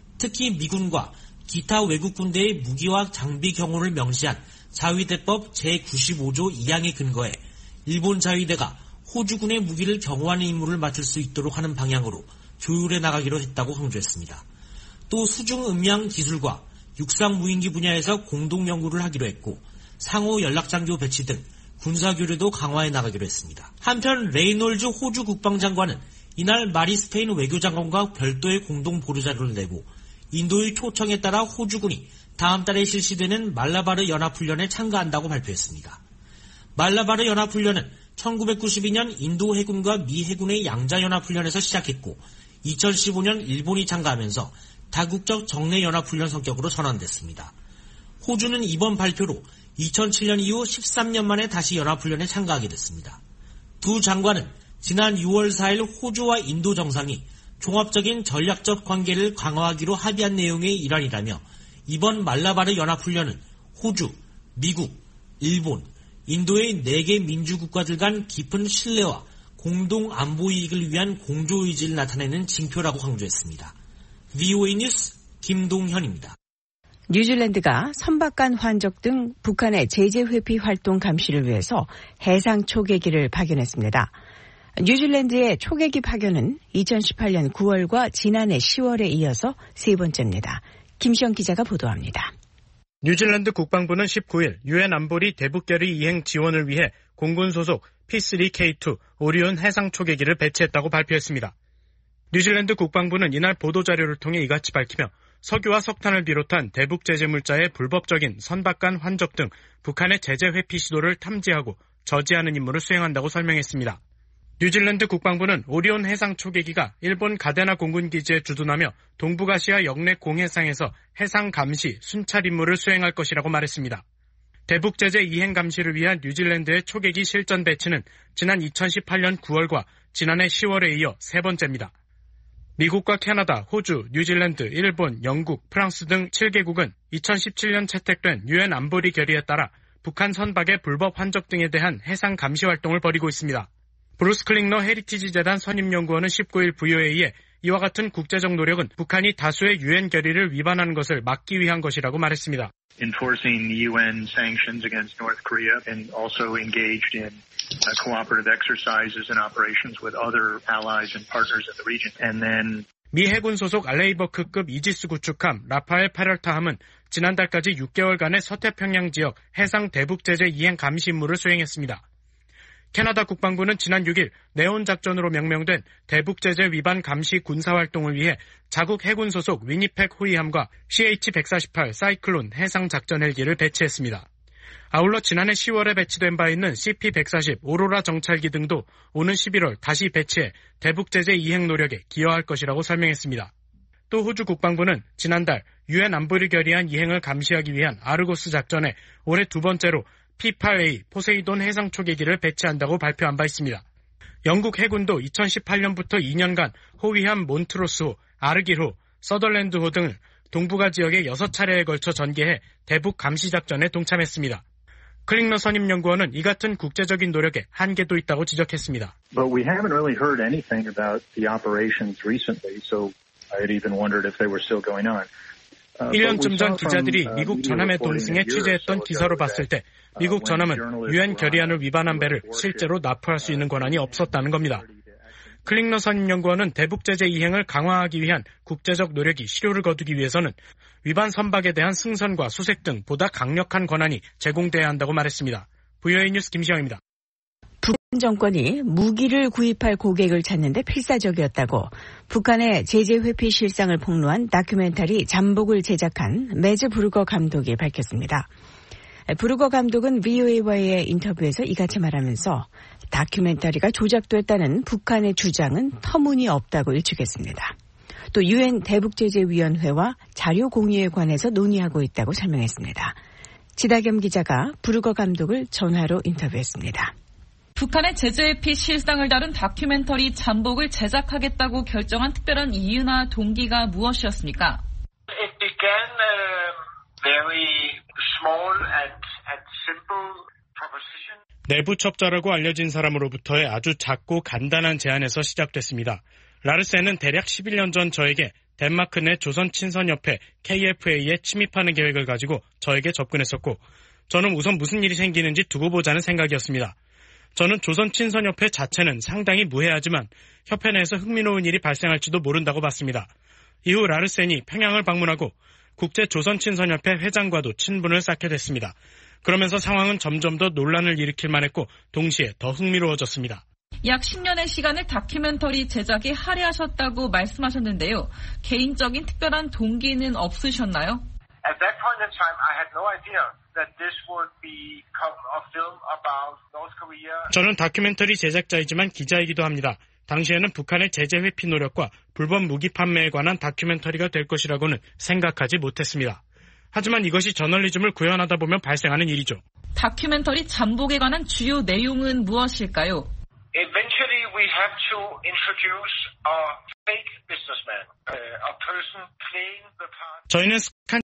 Speaker 17: 특히 미군과 기타 외국 군대의 무기와 장비 경호를 명시한 자위대법 제구십오조 이항에 근거해 일본 자위대가 호주군의 무기를 경호하는 임무를 맡을 수 있도록 하는 방향으로 조율해 나가기로 했다고 강조했습니다. 또 수중 음량 기술과 육상 무인기 분야에서 공동 연구를 하기로 했고 상호 연락장교 배치 등 군사교류도 강화해 나가기로 했습니다. 한편 레이놀즈 호주 국방장관은 이날 마리 스페인 외교장관과 별도의 공동 보도자료를 내고 인도의 초청에 따라 호주군이 다음 달에 실시되는 말라바르 연합훈련에 참가한다고 발표했습니다. 말라바르 연합훈련은 천구백구십이년 인도 해군과 미 해군의 양자연합훈련에서 시작했고 이천십오년 일본이 참가하면서 다국적 정례연합훈련 성격으로 전환됐습니다. 호주는 이번 발표로 이천칠년 이후 십삼년 만에 다시 연합훈련에 참가하게 됐습니다. 두 장관은 지난 유월 사일 호주와 인도 정상이 종합적인 전략적 관계를 강화하기로 합의한 내용의 일환이라며 이번 말라바르 연합훈련은 호주, 미국, 일본, 인도의 네 개 민주국가들 간 깊은 신뢰와 공동 안보 이익을 위한 공조의지를 나타내는 징표라고 강조했습니다. 브이오에이 뉴스 김동현입니다.
Speaker 3: 뉴질랜드가 선박간 환적 등 북한의 제재 회피 활동 감시를 위해서 해상 초계기를 파견했습니다. 뉴질랜드의 초계기 파견은 이천십팔 년 구월과 지난해 시월에 이어서 세 번째입니다. 김시영 기자가 보도합니다.
Speaker 18: 뉴질랜드 국방부는 십구 일 유엔 안보리 대북결의 이행 지원을 위해 공군 소속 피 쓰리 케이 투 오리온 해상 초계기를 배치했다고 발표했습니다. 뉴질랜드 국방부는 이날 보도자료를 통해 이같이 밝히며 석유와 석탄을 비롯한 대북 제재 물자의 불법적인 선박간 환적 등 북한의 제재 회피 시도를 탐지하고 저지하는 임무를 수행한다고 설명했습니다. 뉴질랜드 국방부는 오리온 해상 초계기가 일본 가데나 공군기지에 주둔하며 동북아시아 역내 공해상에서 해상 감시, 순찰 임무를 수행할 것이라고 말했습니다. 대북 제재 이행 감시를 위한 뉴질랜드의 초계기 실전 배치는 지난 이천십팔 년 구월과 지난해 시월에 이어 세 번째입니다. 미국과 캐나다, 호주, 뉴질랜드, 일본, 영국, 프랑스 등 칠 개국은 이천십칠 년 채택된 유엔 안보리 결의에 따라 북한 선박의 불법 환적 등에 대한 해상 감시 활동을 벌이고 있습니다. 브루스 클링너 헤리티지 재단 선임연구원은 십구 일 브이오에이에 이와 같은 국제적 노력은 북한이 다수의 유엔 결의를 위반하는 것을 막기 위한 것이라고 말했습니다.
Speaker 19: Enforcing 유엔 sanctions against North Korea and also engaged in uh, cooperative exercises and operations with other allies and partners in the region. And then
Speaker 18: 미 해군 소속 알레이버크급 이지스 구축함 라파엘 페럴타함은 지난달까지 육 개월간의 서태평양 지역 해상 대북 제재 이행 감시 임무를 수행했습니다. 캐나다 국방부는 지난 육 일 네온 작전으로 명명된 대북 제재 위반 감시 군사 활동을 위해 자국 해군 소속 위니펙 호위함과 씨에이치 백사십팔 사이클론 해상 작전 헬기를 배치했습니다. 아울러 지난해 시월에 배치된 바 있는 씨피 백사십 오로라 정찰기 등도 오는 십일월 다시 배치해 대북 제재 이행 노력에 기여할 것이라고 설명했습니다. 또 호주 국방부는 지난달 유엔 안보리 결의안 이행을 감시하기 위한 아르고스 작전에 올해 두 번째로 피 팔 에이 포세이돈 해상 초계기를 배치한다고 발표한 바 있습니다. 영국 해군도 이천십팔 년부터 이 년간 호위함 몬트로스호, 아르길호, 서덜랜드호 등을 동북아 지역에 여섯 차례에 걸쳐 전개해 대북 감시 작전에 동참했습니다. 클링너 선임연구원은 이 같은 국제적인 노력에 한계도 있다고 지적했습니다.
Speaker 19: But we haven't really heard anything about the operations recently, so I had even wondered if they were still going on.
Speaker 18: 일 년쯤 전 기자들이 미국 전함의 동승에 취재했던 기사로 봤을 때 미국 전함은 유엔 결의안을 위반한 배를 실제로 납포할 수 있는 권한이 없었다는 겁니다. 클링너 선임연구원은 대북 제재 이행을 강화하기 위한 국제적 노력이 실효를 거두기 위해서는 위반 선박에 대한 승선과 수색 등 보다 강력한 권한이 제공돼야 한다고 말했습니다. 브이오에이 뉴스 김시영입니다.
Speaker 3: 북한 정권이 무기를 구입할 고객을 찾는데 필사적이었다고 북한의 제재 회피 실상을 폭로한 다큐멘터리 잠복을 제작한 매즈 브루거 감독이 밝혔습니다. 브루거 감독은 브이오에이와의 인터뷰에서 이같이 말하면서 다큐멘터리가 조작됐다는 북한의 주장은 터무니없다고 일축했습니다. 또 유엔 대북제재위원회와 자료 공유에 관해서 논의하고 있다고 설명했습니다. 지다겸 기자가 브루거 감독을 전화로 인터뷰했습니다.
Speaker 20: 북한의 제재 회피 실상을 다룬 다큐멘터리 잠복을 제작하겠다고 결정한 특별한 이유나 동기가 무엇이었습니까?
Speaker 21: It began a very small and, and simple proposition.
Speaker 18: 내부 첩자라고 알려진 사람으로부터의 아주 작고 간단한 제안에서 시작됐습니다. 라르센은 대략 십일 년 전 저에게 덴마크 내 조선친선협회 케이에프에이에 침입하는 계획을 가지고 저에게 접근했었고 저는 우선 무슨 일이 생기는지 두고 보자는 생각이었습니다. 저는 조선친선협회 자체는 상당히 무해하지만 협회 내에서 흥미로운 일이 발생할지도 모른다고 봤습니다. 이후 라르센이 평양을 방문하고 국제조선친선협회 회장과도 친분을 쌓게 됐습니다. 그러면서 상황은 점점 더 논란을 일으킬만 했고 동시에 더 흥미로워졌습니다.
Speaker 20: 약 십 년의 시간을 다큐멘터리 제작에 할애하셨다고 말씀하셨는데요. 개인적인 특별한 동기는 없으셨나요?
Speaker 21: At that point in time, I had no idea that this would become a film about North Korea.
Speaker 18: 저는 다큐멘터리 제작자이지만 기자이기도 합니다. 당시에는 북한의 제재 회피 노력과 불법 무기 판매에 관한 다큐멘터리가 될 것이라고는 생각하지 못했습니다. 하지만 이것이 저널리즘을 구현하다 보면 발생하는 일이죠.
Speaker 20: 다큐멘터리 잠복에 관한 주요 내용은 무엇일까요?
Speaker 21: Eventually, we have to introduce a fake businessman, a person playing the part.
Speaker 18: 저희는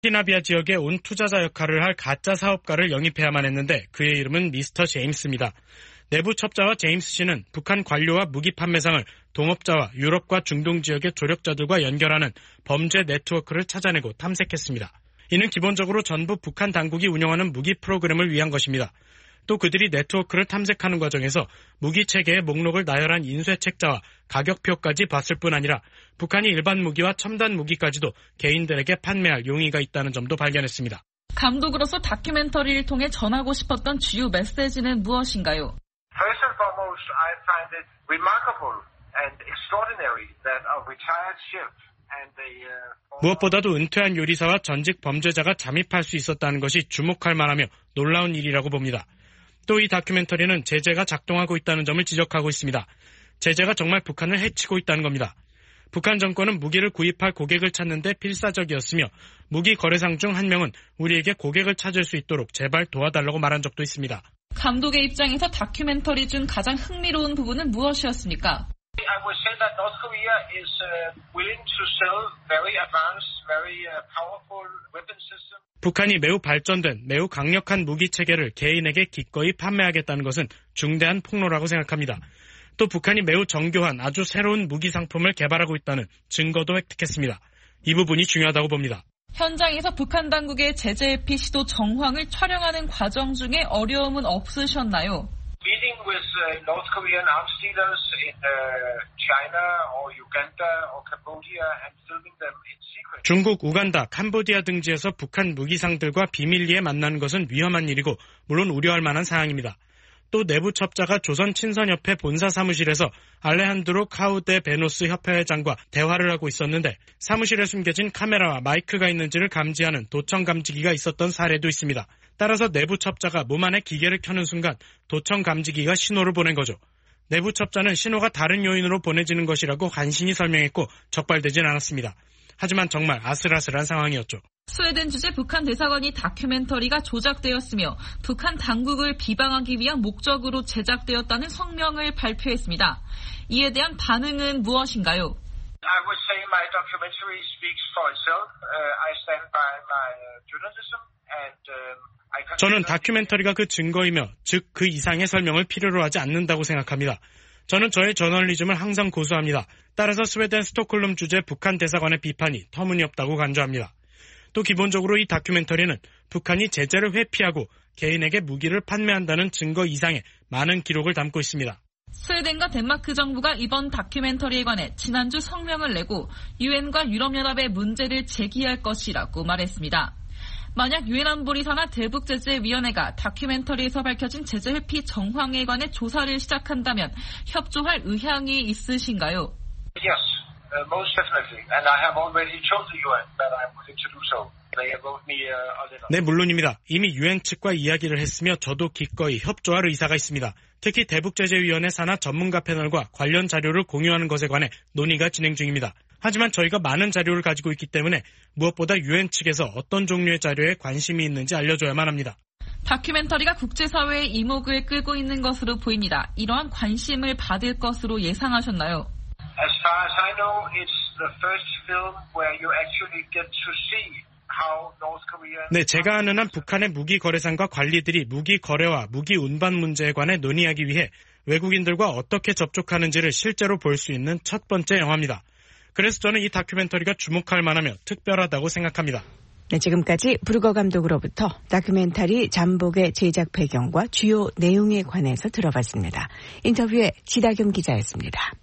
Speaker 18: 스칸디나비아 지역의 온 투자자 역할을 할 가짜 사업가를 영입해야만 했는데 그의 이름은 미스터 제임스입니다. 내부 첩자와 제임스 씨는 북한 관료와 무기 판매상을 동업자와 유럽과 중동 지역의 조력자들과 연결하는 범죄 네트워크를 찾아내고 탐색했습니다. 이는 기본적으로 전부 북한 당국이 운영하는 무기 프로그램을 위한 것입니다. 또 그들이 네트워크를 탐색하는 과정에서 무기 체계의 목록을 나열한 인쇄책자와 가격표까지 봤을 뿐 아니라 북한이 일반 무기와 첨단 무기까지도 개인들에게 판매할 용의가 있다는 점도 발견했습니다.
Speaker 20: 감독으로서 다큐멘터리를 통해 전하고 싶었던 주요 메시지는 무엇인가요?
Speaker 21: First and foremost, I find it remarkable and extraordinary that a retired chef and the uh,
Speaker 18: 무엇보다도 은퇴한 요리사와 전직 범죄자가 잠입할 수 있었다는 것이 주목할 만하며 놀라운 일이라고 봅니다. 또 이 다큐멘터리는 제재가 작동하고 있다는 점을 지적하고 있습니다. 제재가 정말 북한을 해치고 있다는 겁니다. 북한 정권은 무기를 구입할 고객을 찾는 데 필사적이었으며 무기 거래상 중 한 명은 우리에게 고객을 찾을 수 있도록 제발 도와달라고 말한 적도 있습니다.
Speaker 20: 감독의 입장에서 다큐멘터리 중 가장 흥미로운 부분은 무엇이었습니까?
Speaker 21: I would say that North Korea is uh, willing to sell very advanced, very uh, powerful weapon systems.
Speaker 18: 북한이 매우 발전된, 매우 강력한 무기 체계를 개인에게 기꺼이 판매하겠다는 것은 중대한 폭로라고 생각합니다. 또 북한이 매우 정교한 아주 새로운 무기 상품을 개발하고 있다는 증거도 획득했습니다. 이 부분이 중요하다고 봅니다.
Speaker 20: 현장에서 북한 당국의 제재 회피 시도 정황을 촬영하는 과정 중에 어려움은 없으셨나요?
Speaker 21: Meeting with uh, North Korean arms dealers in uh, China or Uganda or Cambodia and filming them in secret.
Speaker 18: 중국, 우간다, 캄보디아 등지에서 북한 무기상들과 비밀리에 만나는 것은 위험한 일이고 물론 우려할 만한 사항입니다. 또 내부 첩자가 조선 친선협회 본사 사무실에서 알레한드로 카우데 베노스 협회회장과 대화를 하고 있었는데 사무실에 숨겨진 카메라와 마이크가 있는지를 감지하는 도청 감지기가 있었던 사례도 있습니다. 따라서 내부 첩자가 몸 안에 기계를 켜는 순간 도청 감지기가 신호를 보낸 거죠. 내부 첩자는 신호가 다른 요인으로 보내지는 것이라고 간신히 설명했고 적발되진 않았습니다. 하지만 정말 아슬아슬한 상황이었죠.
Speaker 20: 스웨덴 주재 북한 대사관이 다큐멘터리가 조작되었으며 북한 당국을 비방하기 위한 목적으로 제작되었다는 성명을 발표했습니다. 이에 대한 반응은 무엇인가요?
Speaker 21: I would say my documentary speaks for itself. Uh, I stand by my journalism and um, I
Speaker 18: 저는 다큐멘터리가 그 증거이며 즉 그 이상의 설명을 필요로 하지 않는다고 생각합니다. 저는 저의 저널리즘을 항상 고수합니다. 따라서 스웨덴 스톡홀름 주재 북한 대사관의 비판이 터무니없다고 간주합니다. 또 기본적으로 이 다큐멘터리는 북한이 제재를 회피하고 개인에게 무기를 판매한다는 증거 이상의 많은 기록을 담고 있습니다.
Speaker 20: 스웨덴과 덴마크 정부가 이번 다큐멘터리에 관해 지난주 성명을 내고 유엔과 유럽연합에 문제를 제기할 것이라고 말했습니다. 만약 유엔 안보리사나 대북제재위원회가 다큐멘터리에서 밝혀진 제재 회피 정황에 관해 조사를 시작한다면 협조할 의향이 있으신가요?
Speaker 21: Yes, uh, most definitely. And I have already told the U N that I'm willing to do so. They wrote me a letter.
Speaker 18: 네, 물론입니다. 이미 유엔 측과 이야기를 했으며 저도 기꺼이 협조할 의사가 있습니다. 특히 대북제재위원회 산하 전문가 패널과 관련 자료를 공유하는 것에 관해 논의가 진행 중입니다. 하지만 저희가 많은 자료를 가지고 있기 때문에 무엇보다 유엔 측에서 어떤 종류의 자료에 관심이 있는지 알려줘야만 합니다.
Speaker 20: 다큐멘터리가 국제사회의 이목을 끌고 있는 것으로 보입니다. 이러한 관심을 받을 것으로 예상하셨나요?
Speaker 21: As far as I know, it's the first film where you actually get to see how North Korean...
Speaker 18: 네, 제가 아는 한 북한의 무기 거래상과 관리들이 무기 거래와 무기 운반 문제에 관해 논의하기 위해 외국인들과 어떻게 접촉하는지를 실제로 볼 수 있는 첫 번째 영화입니다. 그래서 저는 이 다큐멘터리가 주목할 만하며 특별하다고 생각합니다.
Speaker 3: 네, 지금까지 브루거 감독으로부터 다큐멘터리 잠복의 제작 배경과 주요 내용에 관해서 들어봤습니다. 인터뷰에 지다겸 기자였습니다.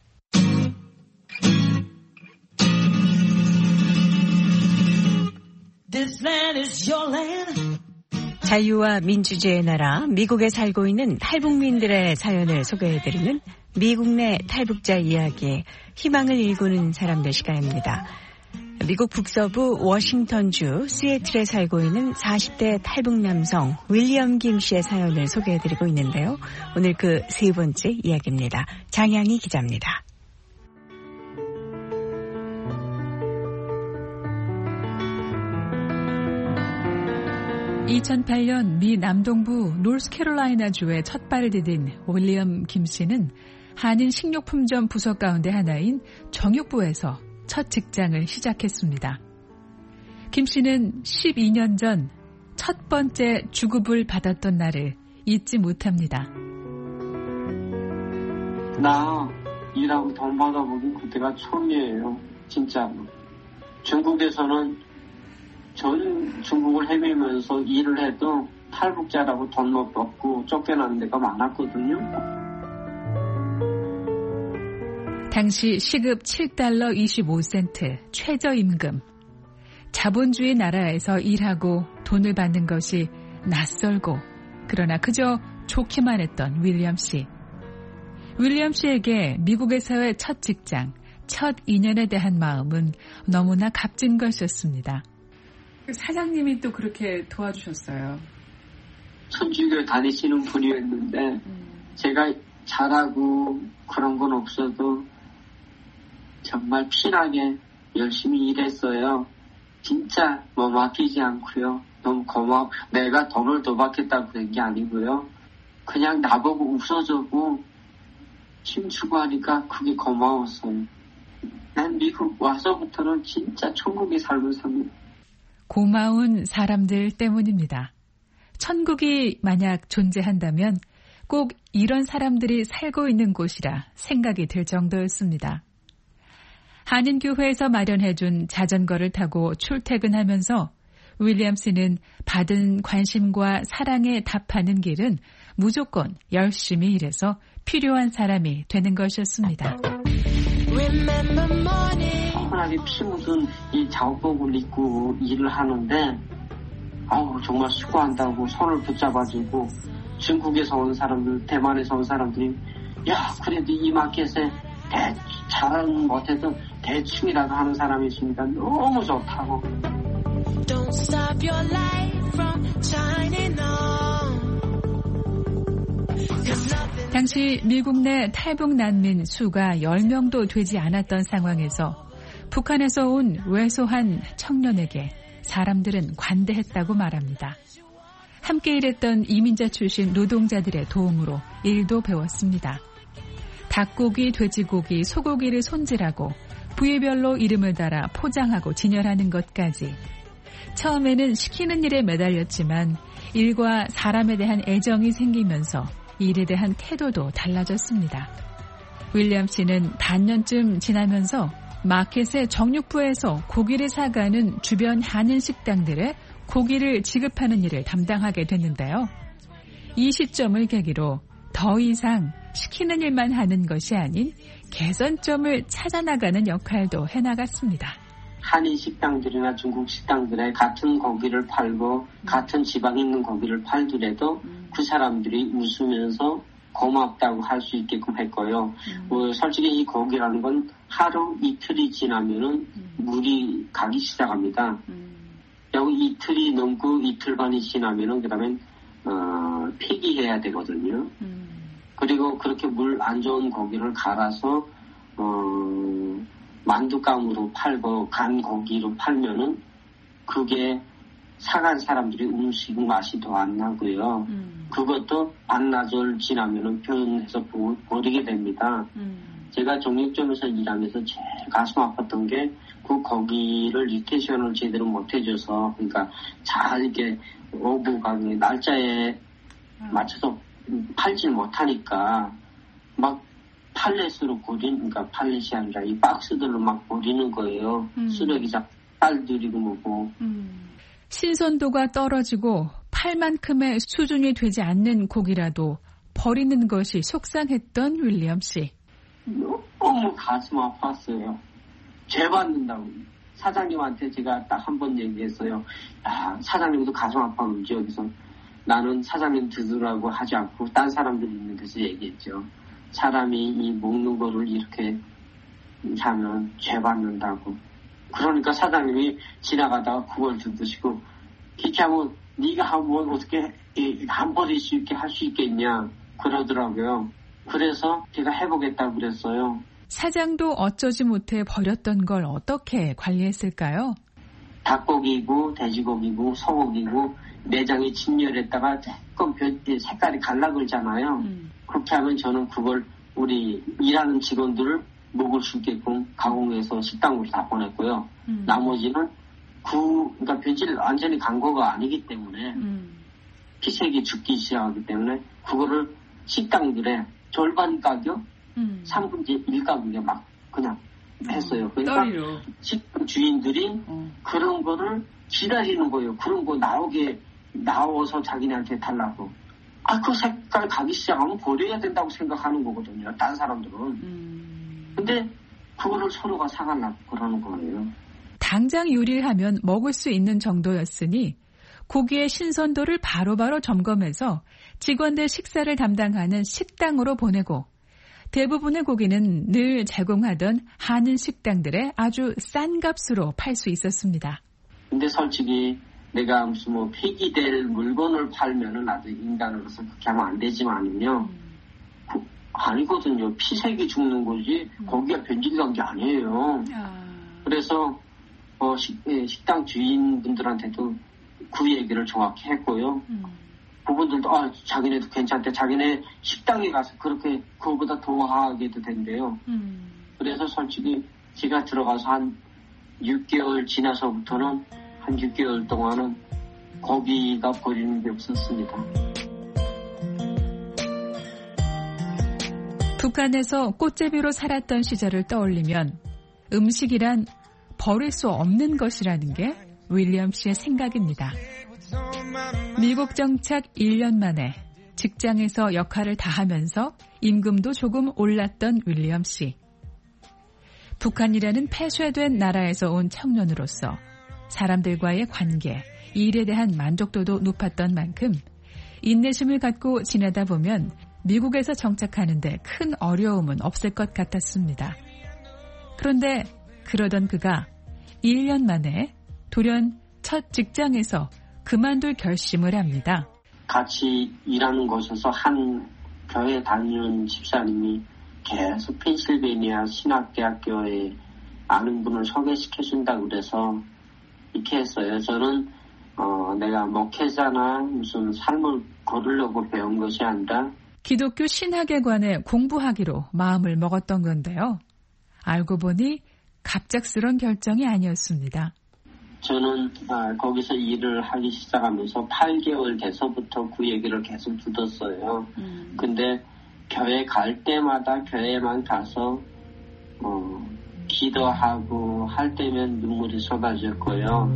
Speaker 3: 자유와 민주주의의 나라 미국에 살고 있는 탈북민들의 사연을 소개해드리는 미국 내 탈북자 이야기에 희망을 일구는 사람들 시간입니다. 미국 북서부 워싱턴주 시애틀에 살고 있는 사십 대 탈북 남성 윌리엄 김 씨의 사연을 소개해드리고 있는데요. 오늘 그 세 번째 이야기입니다. 장향희 기자입니다.
Speaker 1: 이천팔 년 미 남동부 노스캐롤라이나주에 첫 발을 디딘 윌리엄 김 씨는 한인 식료품점 부서 가운데 하나인 정육부에서 첫 직장을 시작했습니다. 김 씨는 십이 년 전 첫 번째 주급을 받았던 날을 잊지 못합니다.
Speaker 2: 나 일하고 돈 받아보긴 그때가 처음이에요. 진짜로. 중국에서는 전 중국을 헤매면서 일을 해도 탈북자라고 돈 못 받고 쫓겨나는 데가 많았거든요.
Speaker 1: 당시 시급 칠 달러 이십오 센트 최저임금. 자본주의 나라에서 일하고 돈을 받는 것이 낯설고 그러나 그저 좋기만 했던 윌리엄 씨. 윌리엄 씨에게 미국에서의 첫 직장, 첫 인연에 대한 마음은 너무나 값진 것이었습니다. 사장님이 또 그렇게 도와주셨어요.
Speaker 2: 천주교 다니시는 분이었는데 음. 제가 잘하고 그런 건 없어도 정말 피나게 열심히 일했어요. 진짜 뭐 맡기지 않고요. 너무 고마워. 내가 돈을 더 받겠다고 그런 게 아니고요. 그냥 나보고 웃어주고 힘주고 하니까 그게 고마웠어요. 난 미국 와서부터는 진짜 천국의 삶을 삽니다.
Speaker 1: 고마운 사람들 때문입니다. 천국이 만약 존재한다면 꼭 이런 사람들이 살고 있는 곳이라 생각이 들 정도였습니다. 한인교회에서 마련해준 자전거를 타고 출퇴근하면서 윌리엄 씨는 받은 관심과 사랑에 답하는 길은 무조건 열심히 일해서 필요한 사람이 되는 것이었습니다.
Speaker 2: 편하게 피 묻은 이 작업복을 입고 일을 하는데 아우 정말 수고한다고 손을 붙잡아주고 중국에서 온 사람들, 대만에서 온 사람들이 야 그래도 이 마켓에 대, 잘은 못해도 대충이라도 하는 사람이 있으니까 너무 좋다고. Don't stop your life from shining on.
Speaker 1: 당시 미국 내 탈북 난민 수가 열 명도 되지 않았던 상황에서 북한에서 온 왜소한 청년에게 사람들은 관대했다고 말합니다. 함께 일했던 이민자 출신 노동자들의 도움으로 일도 배웠습니다. 닭고기, 돼지고기, 소고기를 손질하고 부위별로 이름을 달아 포장하고 진열하는 것까지. 처음에는 시키는 일에 매달렸지만 일과 사람에 대한 애정이 생기면서 일에 대한 태도도 달라졌습니다. 윌리엄 씨는 반년쯤 지나면서 마켓의 정육부에서 고기를 사가는 주변 한인 식당들에 고기를 지급하는 일을 담당하게 됐는데요. 이 시점을 계기로 더 이상 시키는 일만 하는 것이 아닌 개선점을 찾아나가는 역할도 해나갔습니다.
Speaker 2: 한인 식당들이나 중국 식당들에 같은 고기를 팔고 음. 같은 지방에 있는 고기를 팔더라도 음. 그 사람들이 웃으면서 고맙다고 할 수 있게끔 했고요. 음. 뭐 솔직히 이 고기라는 건 하루 이틀이 지나면은 음. 물이 가기 시작합니다. 음. 여기 이틀이 넘고 이틀 반이 지나면은 그다음에 어, 폐기해야 되거든요. 음. 그리고 그렇게 물 안 좋은 고기를 갈아서 어, 만두감으로 팔고 간 고기로 팔면은 그게 사간 사람들이 음식 맛이 더 안 나고요. 음. 그것도 반나절 지나면은 변해서 버리게 됩니다. 음. 제가 정육점에서 일하면서 제일 가슴 아팠던 게 그 고기를 리테이션을 제대로 못 해줘서 그러니까 잘 이렇게 오브 가게 날짜에 음. 맞춰서 팔질 못하니까 막 팔렛으로 버리는, 그러니까 팔렛이 아니라 이 박스들로 막 버리는 거예요. 음. 쓰레기장 딸들이고 뭐고.
Speaker 1: 음. 신선도가 떨어지고 팔만큼의 수준이 되지 않는 고기라도 버리는 것이 속상했던 윌리엄 씨.
Speaker 2: 너무 가슴 아팠어요. 죄 받는다고. 사장님한테 제가 딱 한 번 얘기했어요. 야, 사장님도 가슴 아팠는지 여기서. 나는 사장님 드으라고 하지 않고 딴 사람들이 있는 데서 얘기했죠. 사람이 이 먹는 거를 이렇게 하면 죄 받는다고. 그러니까 사장님이 지나가다가 그걸 드시고 그렇게 하면 네가 하면 어떻게 한 버릴 수 있게 할 수 있겠냐 그러더라고요. 그래서 제가 해보겠다고 그랬어요.
Speaker 1: 사장도 어쩌지 못해 버렸던 걸 어떻게 관리했을까요?
Speaker 2: 닭고기고 돼지고기고 소고기고 내장이 진열했다가 조금 색깔이 갈라 그러잖아요. 음. 그렇게 하면 저는 그걸 우리 일하는 직원들을 먹을 수 있게끔 가공해서 식당으로 다 보냈고요. 음. 나머지는 구, 그러니까 변질 완전히 간 거가 아니기 때문에 음. 피색이 죽기 시작하기 때문에 그거를 식당들에 절반 가격, 음. 삼분의 일 가격에 막 그냥 했어요. 그러니까 떨리로. 식당 주인들이 어. 그런 거를 기다리는 거예요. 그런 거 나오게 나와서 자기네한테 달라고. 아, 그 색깔 가기 시작하면 버려야 된다고 생각하는 거거든요. 다른 사람들은. 음. 근데 그거를 서로가 사가려고 그러는 거예요.
Speaker 1: 당장 요리하면 먹을 수 있는 정도였으니 고기의 신선도를 바로바로 점검해서 직원들 식사를 담당하는 식당으로 보내고 대부분의 고기는 늘 제공하던 한인 식당들에 아주 싼 값으로 팔 수 있었습니다.
Speaker 2: 근데 솔직히 내가 무슨 뭐 폐기될 물건을 팔면은 나도 인간으로서 그렇게 하면 안 되지만은요. 그, 아니거든요. 피색이 죽는 거지 고기가 변질된 게 아니에요. 그래서 어, 식, 예, 식당 주인분들한테도 그 얘기를 정확히 했고요. 음. 그분들도 아, 자기네도 괜찮대. 자기네 식당에 가서 그렇게 그거보다 더 하게도 된대요. 음. 그래서 솔직히 제가 들어가서 한 육 개월 지나서부터는 한 육 개월 동안은 고기가 버리는 게 없었습니다.
Speaker 1: 북한에서 꽃제비로 살았던 시절을 떠올리면 음식이란 버릴 수 없는 것이라는 게 윌리엄 씨의 생각입니다. 미국 정착 일 년 만에 직장에서 역할을 다하면서 임금도 조금 올랐던 윌리엄 씨. 북한이라는 폐쇄된 나라에서 온 청년으로서 사람들과의 관계, 일에 대한 만족도도 높았던 만큼 인내심을 갖고 지내다 보면 미국에서 정착하는데 큰 어려움은 없을 것 같았습니다. 그런데 그러던 그가 일 년 만에 돌연 첫 직장에서 그만둘 결심을 합니다.
Speaker 2: 같이 일하는 곳에서 한 교회 다니는 집사님이 계속 펜실베이니아 신학대학교에 아는 분을 소개시켜준다고 그래서 이렇게 했어요. 저는 어, 내가 목회자나 무슨 삶을 걸으려고 배운 것이 아니라
Speaker 1: 기독교 신학에 관해 공부하기로 마음을 먹었던 건데요. 알고 보니 갑작스런 결정이 아니었습니다.
Speaker 2: 저는 아, 거기서 일을 하기 시작하면서 팔 개월 돼서부터 그 얘기를 계속 듣었어요. 음. 근데 교회 갈 때마다 교회만 가서 어, 기도하고 할 때면 눈물이 쏟아졌고요.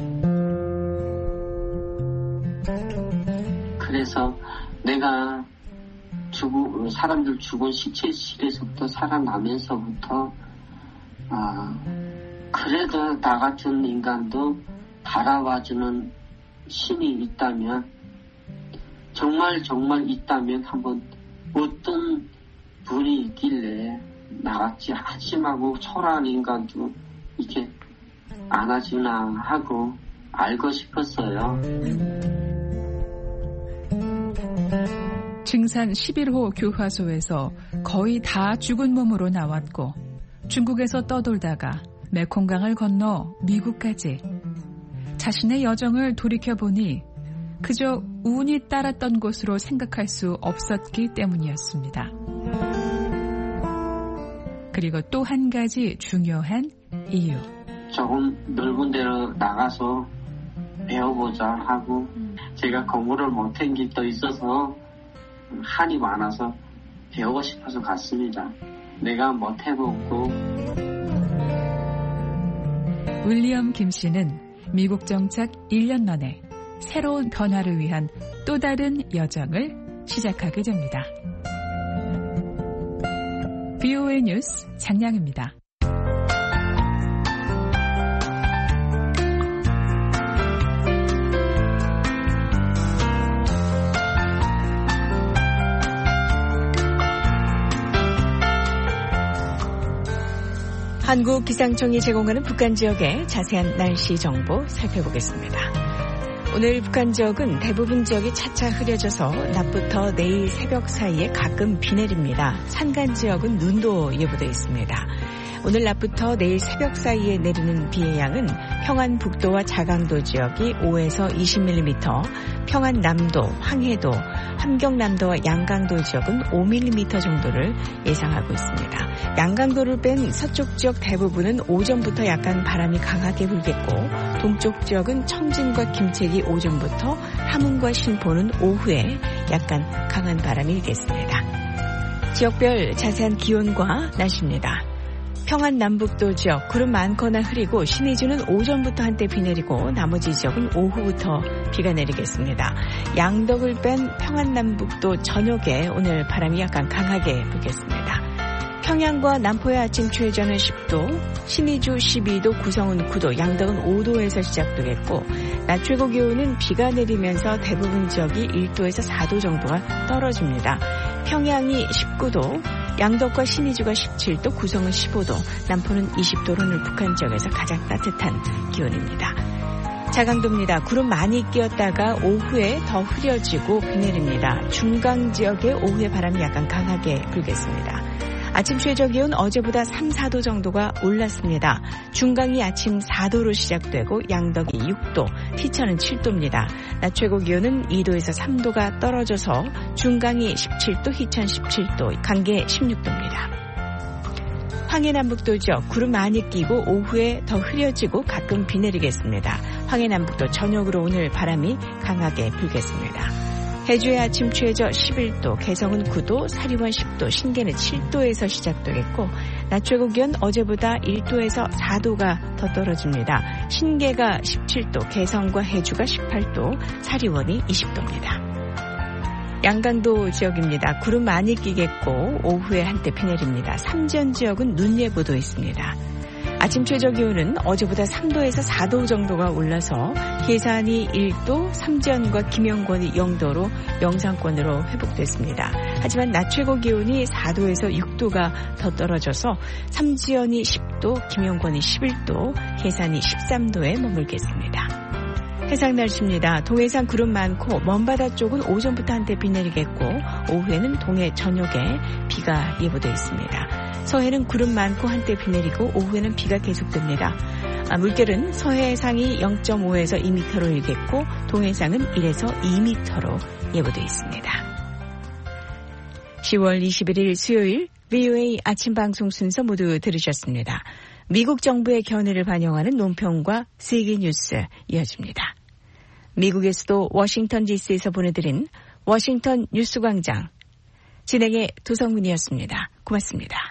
Speaker 2: 그래서 내가 죽은, 사람들 죽은 시체실에서부터 살아나면서부터 아, 그래도 나 같은 인간도 바라봐주는 신이 있다면 정말 정말 있다면 한번 어떤 분이 있길래 나같이 한심하고 초라한 인간도 이렇게 안아주나 하고 알고 싶었어요.
Speaker 1: 증산 십일 호 교화소에서 거의 다 죽은 몸으로 나왔고 중국에서 떠돌다가 메콩강을 건너 미국까지 자신의 여정을 돌이켜보니 그저 운이 따랐던 곳으로 생각할 수 없었기 때문이었습니다. 그리고 또 한 가지 중요한 이유.
Speaker 2: 조금 넓은 데로 나가서 배워보자 하고 제가 공부를 못한 게 또 있어서 한이 많아서 배우고 싶어서 갔습니다. 내가 못해보고.
Speaker 1: 윌리엄 김 씨는 미국 정착 일 년 만에 새로운 변화를 위한 또 다른 여정을 시작하게 됩니다. 브이오에이 뉴스 장량입니다.
Speaker 3: 한국기상청이 제공하는 북한 지역의 자세한 날씨 정보 살펴보겠습니다. 오늘 북한 지역은 대부분 지역이 차차 흐려져서 낮부터 내일 새벽 사이에 가끔 비 내립니다. 산간 지역은 눈도 예보되어 있습니다. 오늘 낮부터 내일 새벽 사이에 내리는 비의 양은 평안북도와 자강도 지역이 오에서 이십 밀리미터, 평안남도, 황해도, 함경남도와 양강도 지역은 오 밀리미터 정도를 예상하고 있습니다. 양강도를 뺀 서쪽 지역 대부분은 오전부터 약간 바람이 강하게 불겠고 동쪽 지역은 청진과 김책이 오전부터 함흥과 신포는 오후에 약간 강한 바람이 일겠습니다. 지역별 자세한 기온과 날씨입니다. 평안 남북도 지역 구름 많거나 흐리고 신의주는 오전부터 한때 비 내리고 나머지 지역은 오후부터 비가 내리겠습니다. 양덕을 뺀 평안 남북도 저녁에 오늘 바람이 약간 강하게 불겠습니다. 평양과 남포의 아침 최저는 십 도, 신의주 십이 도, 구성은 구 도, 양덕은 오 도에서 시작되겠고 낮 최고 기온은 비가 내리면서 대부분 지역이 일 도에서 사 도 정도가 떨어집니다. 평양이 십구 도, 양덕과 신의주가 십칠 도, 구성은 십오 도, 남포는 이십 도로 오늘 북한 지역에서 가장 따뜻한 기온입니다. 자강도입니다. 구름 많이 끼었다가 오후에 더 흐려지고 비 내립니다. 중강 지역에 오후에 바람이 약간 강하게 불겠습니다. 아침 최저 기온 어제보다 삼, 사 도 정도가 올랐습니다. 중강이 아침 사 도로 시작되고 양덕이 육 도, 희천은 칠 도입니다. 낮 최고 기온은 이 도에서 삼 도가 떨어져서 중강이 십칠 도, 희천 십칠 도, 강계 십육 도입니다. 황해남북도 지역 구름 많이 끼고 오후에 더 흐려지고 가끔 비 내리겠습니다. 황해남북도 저녁으로 오늘 바람이 강하게 불겠습니다. 해주의 아침 최저 십일 도, 개성은 구 도, 사리원 십 도, 신계는 칠 도에서 시작되겠고 낮 최고 기온 어제보다 일 도에서 사 도가 더 떨어집니다. 신계가 십칠 도, 개성과 해주가 십팔 도, 사리원이 이십 도입니다. 양강도 지역입니다. 구름 많이 끼겠고 오후에 한때 비 내립니다. 삼전 지역은 눈 예보도 있습니다. 아침 최저 기온은 어제보다 삼 도에서 사 도 정도가 올라서 계산이 일 도, 삼지연과 김영권이 영 도로 영상권으로 회복됐습니다. 하지만 낮 최고 기온이 사 도에서 육 도가 더 떨어져서 삼지연이 십 도, 김영권이 십일 도, 계산이 십삼 도에 머물겠습니다. 해상 날씨입니다. 동해상 구름 많고 먼바다 쪽은 오전부터 한때 비 내리겠고 오후에는 동해 전역에 비가 예보되어 있습니다. 서해는 구름 많고 한때 비 내리고 오후에는 비가 계속됩니다. 아, 물결은 서해상이 영 점 오에서 이 미터로 일겠고 동해상은 일에서 이 미터로 예보되어 있습니다. 시월 이십일일 수요일 브이오에이 아침 방송 순서 모두 들으셨습니다. 미국 정부의 견해를 반영하는 논평과 세계 뉴스 이어집니다. 미국의 수도 워싱턴 디씨에서 보내드린 워싱턴 뉴스광장 진행의 도성문이었습니다. 고맙습니다.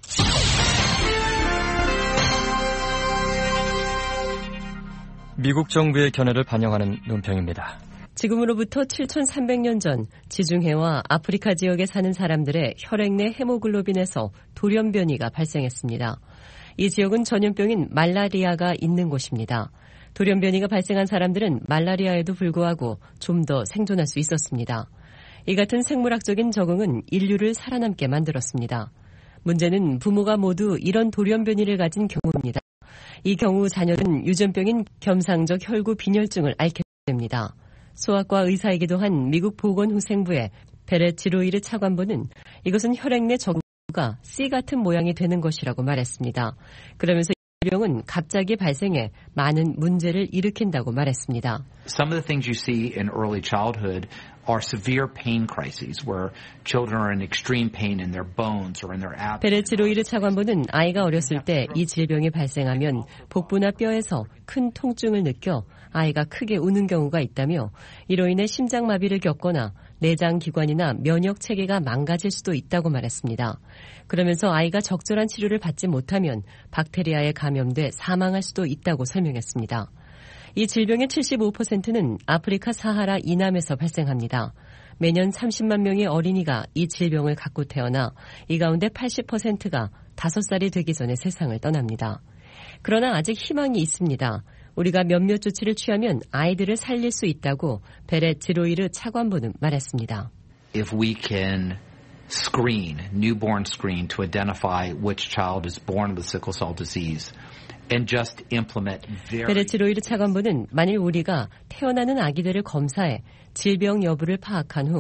Speaker 5: 미국 정부의 견해를 반영하는 논평입니다.
Speaker 22: 지금으로부터 칠천삼백 년 전 지중해와 아프리카 지역에 사는 사람들의 혈액 내 헤모글로빈에서 돌연변이가 발생했습니다. 이 지역은 전염병인 말라리아가 있는 곳입니다. 돌연변이가 발생한 사람들은 말라리아에도 불구하고 좀 더 생존할 수 있었습니다. 이 같은 생물학적인 적응은 인류를 살아남게 만들었습니다. 문제는 부모가 모두 이런 돌연변이를 가진 경우입니다. 이 경우 자녀는 유전병인 겸상적 혈구 빈혈증을 앓게 됩니다. 소아과 의사이기도 한 미국 보건후생부의 베렛 지로이르 차관보는 이것은 혈액 내 적응가 C 같은 모양이 되는 것이라고 말했습니다. 그러면서 이 병은 갑자기 발생해 많은 문제를 일으킨다고 말했습니다.
Speaker 23: Some of the things you see in early childhood are severe pain crises where children are in extreme pain in their bones or in their abdomen.
Speaker 22: 베렛 지로이르 차관보는 아이가 어렸을 때 이 질병이 발생하면 복부나 뼈에서 큰 통증을 느껴 아이가 크게 우는 경우가 있다며 이로 인해 심장마비를 겪거나 내장 기관이나 면역 체계가 망가질 수도 있다고 말했습니다. 그러면서 아이가 적절한 치료를 받지 못하면 박테리아에 감염돼 사망할 수도 있다고 설명했습니다. 이 질병의 칠십오 퍼센트는 아프리카 사하라 이남에서 발생합니다. 매년 삼십만 명의 어린이가 이 질병을 갖고 태어나 이 가운데 팔십 퍼센트가 다섯 살이 되기 전에 세상을 떠납니다. 그러나 아직 희망이 있습니다. 우리가 몇몇 조치를 취하면 아이들을 살릴 수 있다고 베렛 지로이르 차관보는 말했습니다.
Speaker 23: If we can screen, newborn screen to identify which child is born with sickle cell disease and just implement very...
Speaker 22: 베렛 지로이르 차관보는 만일 우리가 태어나는 아기들을 검사해 질병 여부를 파악한 후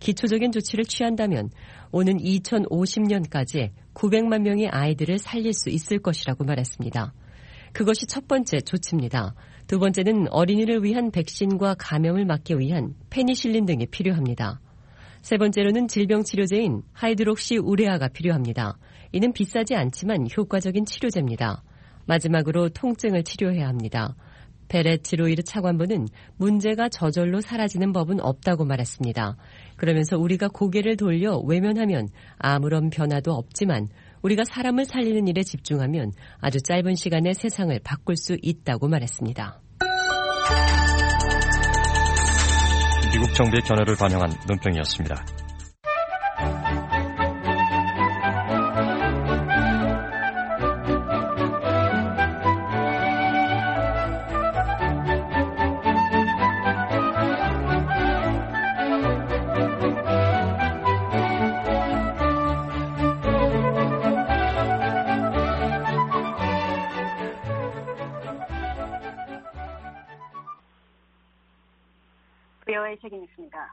Speaker 22: 기초적인 조치를 취한다면 오는 이천오십 년까지 구백만 명의 아이들을 살릴 수 있을 것이라고 말했습니다. 그것이 첫 번째 조치입니다. 두 번째는 어린이를 위한 백신과 감염을 막기 위한 페니실린 등이 필요합니다. 세 번째로는 질병치료제인 하이드록시 우레아가 필요합니다. 이는 비싸지 않지만 효과적인 치료제입니다. 마지막으로 통증을 치료해야 합니다. 베렛 지로이르 차관보는 문제가 저절로 사라지는 법은 없다고 말했습니다. 그러면서 우리가 고개를 돌려 외면하면 아무런 변화도 없지만 우리가 사람을 살리는 일에 집중하면 아주 짧은 시간에 세상을 바꿀 수 있다고 말했습니다.
Speaker 5: 미국 정부의 견해를 반영한 논평이었습니다.
Speaker 4: 부여의 책임있습니다.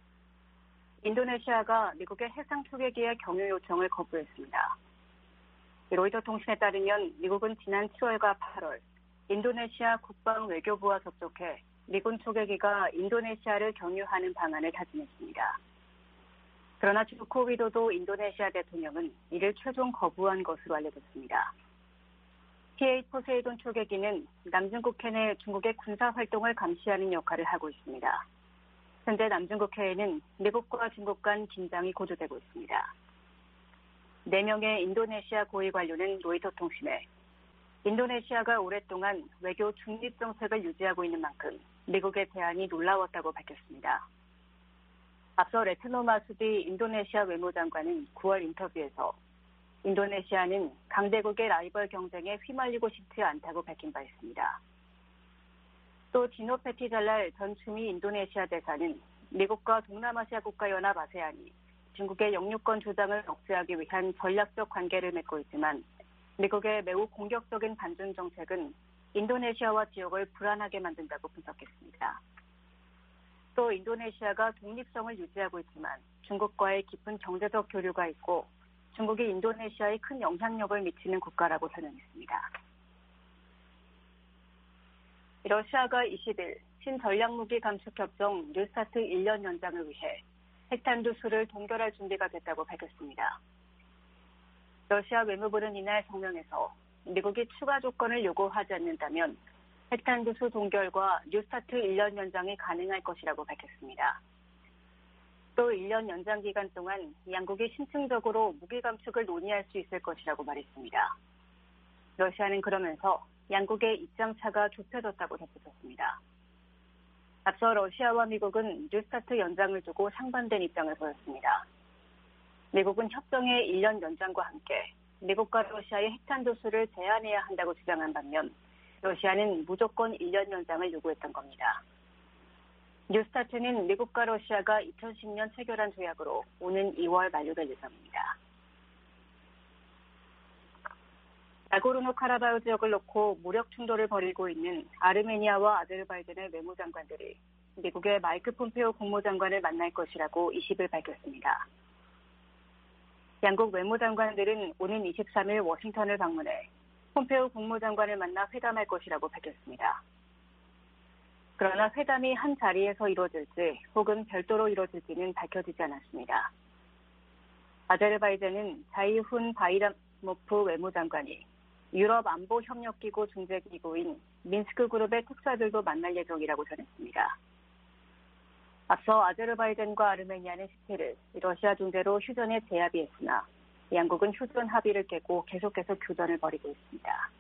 Speaker 4: 인도네시아가 미국의 해상 초계기의 경유 요청을 거부했습니다. 로이터 통신에 따르면 미국은 지난 칠월과 팔월 인도네시아 국방 외교부와 접촉해 미군 초계기가 인도네시아를 경유하는 방안을 다짐했습니다. 그러나 조코 위도도 인도네시아 대통령은 이를 최종 거부한 것으로 알려졌습니다. 티에이 포세이돈 초계기는 남중국해 내 중국의 군사활동을 감시하는 역할을 하고 있습니다. 현재 남중국해에는 미국과 중국 간 긴장이 고조되고 있습니다. 네 명의 인도네시아 고위 관료는 로이터 통신에 인도네시아가 오랫동안 외교 중립 정책을 유지하고 있는 만큼 미국의 제안이 놀라웠다고 밝혔습니다. 앞서 레트노 마수디 인도네시아 외무장관은 구월 인터뷰에서 인도네시아는 강대국의 라이벌 경쟁에 휘말리고 싶지 않다고 밝힌 바 있습니다. 또 디노 페티잘랄 전 추미 인도네시아 대사는 미국과 동남아시아 국가연합 아세안이 중국의 영유권 주장을 억제하기 위한 전략적 관계를 맺고 있지만 미국의 매우 공격적인 반중 정책은 인도네시아와 지역을 불안하게 만든다고 분석했습니다. 또 인도네시아가 독립성을 유지하고 있지만 중국과의 깊은 경제적 교류가 있고 중국이 인도네시아에 큰 영향력을 미치는 국가라고 설명했습니다. 러시아가 이십 일 신전략무기 감축협정 뉴스타트 일 년 연장을 위해 핵탄두 수를 동결할 준비가 됐다고 밝혔습니다. 러시아 외무부는 이날 성명에서 미국이 추가 조건을 요구하지 않는다면 핵탄두 수 동결과 뉴스타트 일 년 연장이 가능할 것이라고 밝혔습니다. 또 일 년 연장 기간 동안 양국이 심층적으로 무기 감축을 논의할 수 있을 것이라고 말했습니다. 러시아는 그러면서 양국의 입장차가 좁혀졌다고 덧붙였습니다. 앞서 러시아와 미국은 뉴스타트 연장을 두고 상반된 입장을 보였습니다. 미국은 협정의 일 년 연장과 함께 미국과 러시아의 핵탄두수를 제한해야 한다고 주장한 반면 러시아는 무조건 일 년 연장을 요구했던 겁니다. 뉴스타트는 미국과 러시아가 이천십 년 체결한 조약으로 오는 이월 만료될 예정입니다. 나고르노카라바흐 지역을 놓고 무력 충돌을 벌이고 있는 아르메니아와 아제르바이잔의 외무장관들이 미국의 마이크 폼페오 국무장관을 만날 것이라고 이십 일 밝혔습니다. 양국 외무장관들은 오는 이십삼 일 워싱턴을 방문해 폼페오 국무장관을 만나 회담할 것이라고 밝혔습니다. 그러나 회담이 한 자리에서 이루어질지 혹은 별도로 이루어질지는 밝혀지지 않았습니다. 아제르바이잔은 자이훈 바이라모프 외무장관이 유럽 안보협력기구 중재기구인 민스크 그룹의 특사들도 만날 예정이라고 전했습니다. 앞서 아제르바이잔과 아르메니아는 십칠 일 러시아 중재로 휴전에 재합의했으나 양국은 휴전 합의를 깨고 계속해서 교전을 벌이고 있습니다.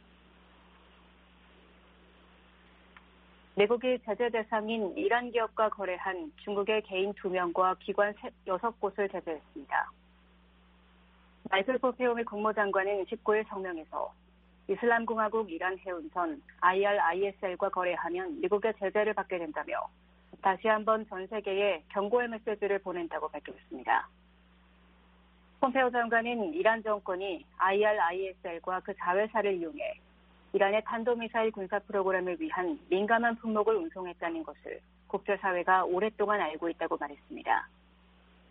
Speaker 4: 미국이 제재 대상인 이란 기업과 거래한 중국의 개인 두 명과 기관 여섯 곳을 제재했습니다. 마이클 폼페오 국무장관은 십구 일 성명에서 이슬람공화국 이란 해운선 아이알아이에스엘과 거래하면 미국의 제재를 받게 된다며 다시 한번 전 세계에 경고의 메시지를 보낸다고 밝혔습니다. 폼페오 장관은 이란 정권이 아이알아이에스엘과 그 자회사를 이용해 이란의 탄도미사일 군사 프로그램을 위한 민감한 품목을 운송했다는 것을 국제사회가 오랫동안 알고 있다고 말했습니다.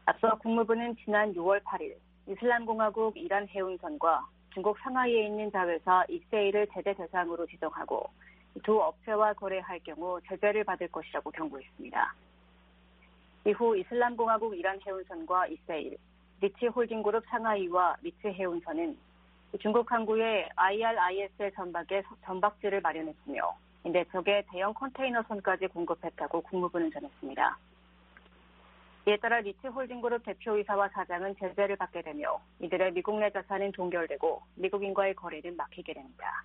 Speaker 4: 앞서 국무부는 지난 유월 팔일 이슬람공화국 이란 해운선과 중국 상하이에 있는 자회사 이세이를 제재 대상으로 지정하고 두 업체와 거래할 경우 제재를 받을 것이라고 경고했습니다. 이후 이슬람공화국 이란 해운선과 이세일, 리치홀딩그룹 상하이와 리치해운선은 중국 항구에 아이알아이에스의 전박에 전박지를 마련했으며 내적에 대형 컨테이너선까지 공급했다고 국무부는 전했습니다. 이에 따라 리치홀딩그룹 대표이사와 사장은 제재를 받게 되며 이들의 미국 내 자산은 동결되고 미국인과의 거래는 막히게 됩니다.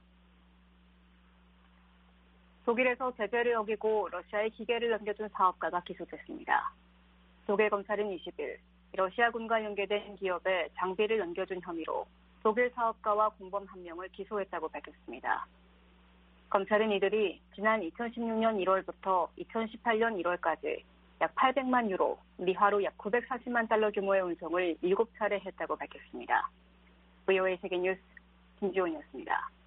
Speaker 4: 독일에서 제재를 어기고 러시아에 기계를 넘겨준 사업가가 기소됐습니다. 독일 검찰은 이십일 러시아군과 연계된 기업에 장비를 넘겨준 혐의로 독일 사업가와 공범 한 명을 기소했다고 밝혔습니다. 검찰은 이들이 지난 이천십육년 일월부터 이천십팔년 일월까지 약 팔백만 유로, 미화로 약 구백사십만 달러 규모의 운송을 일곱 차례 했다고 밝혔습니다. 브이오에이 세계뉴스 김지원이었습니다.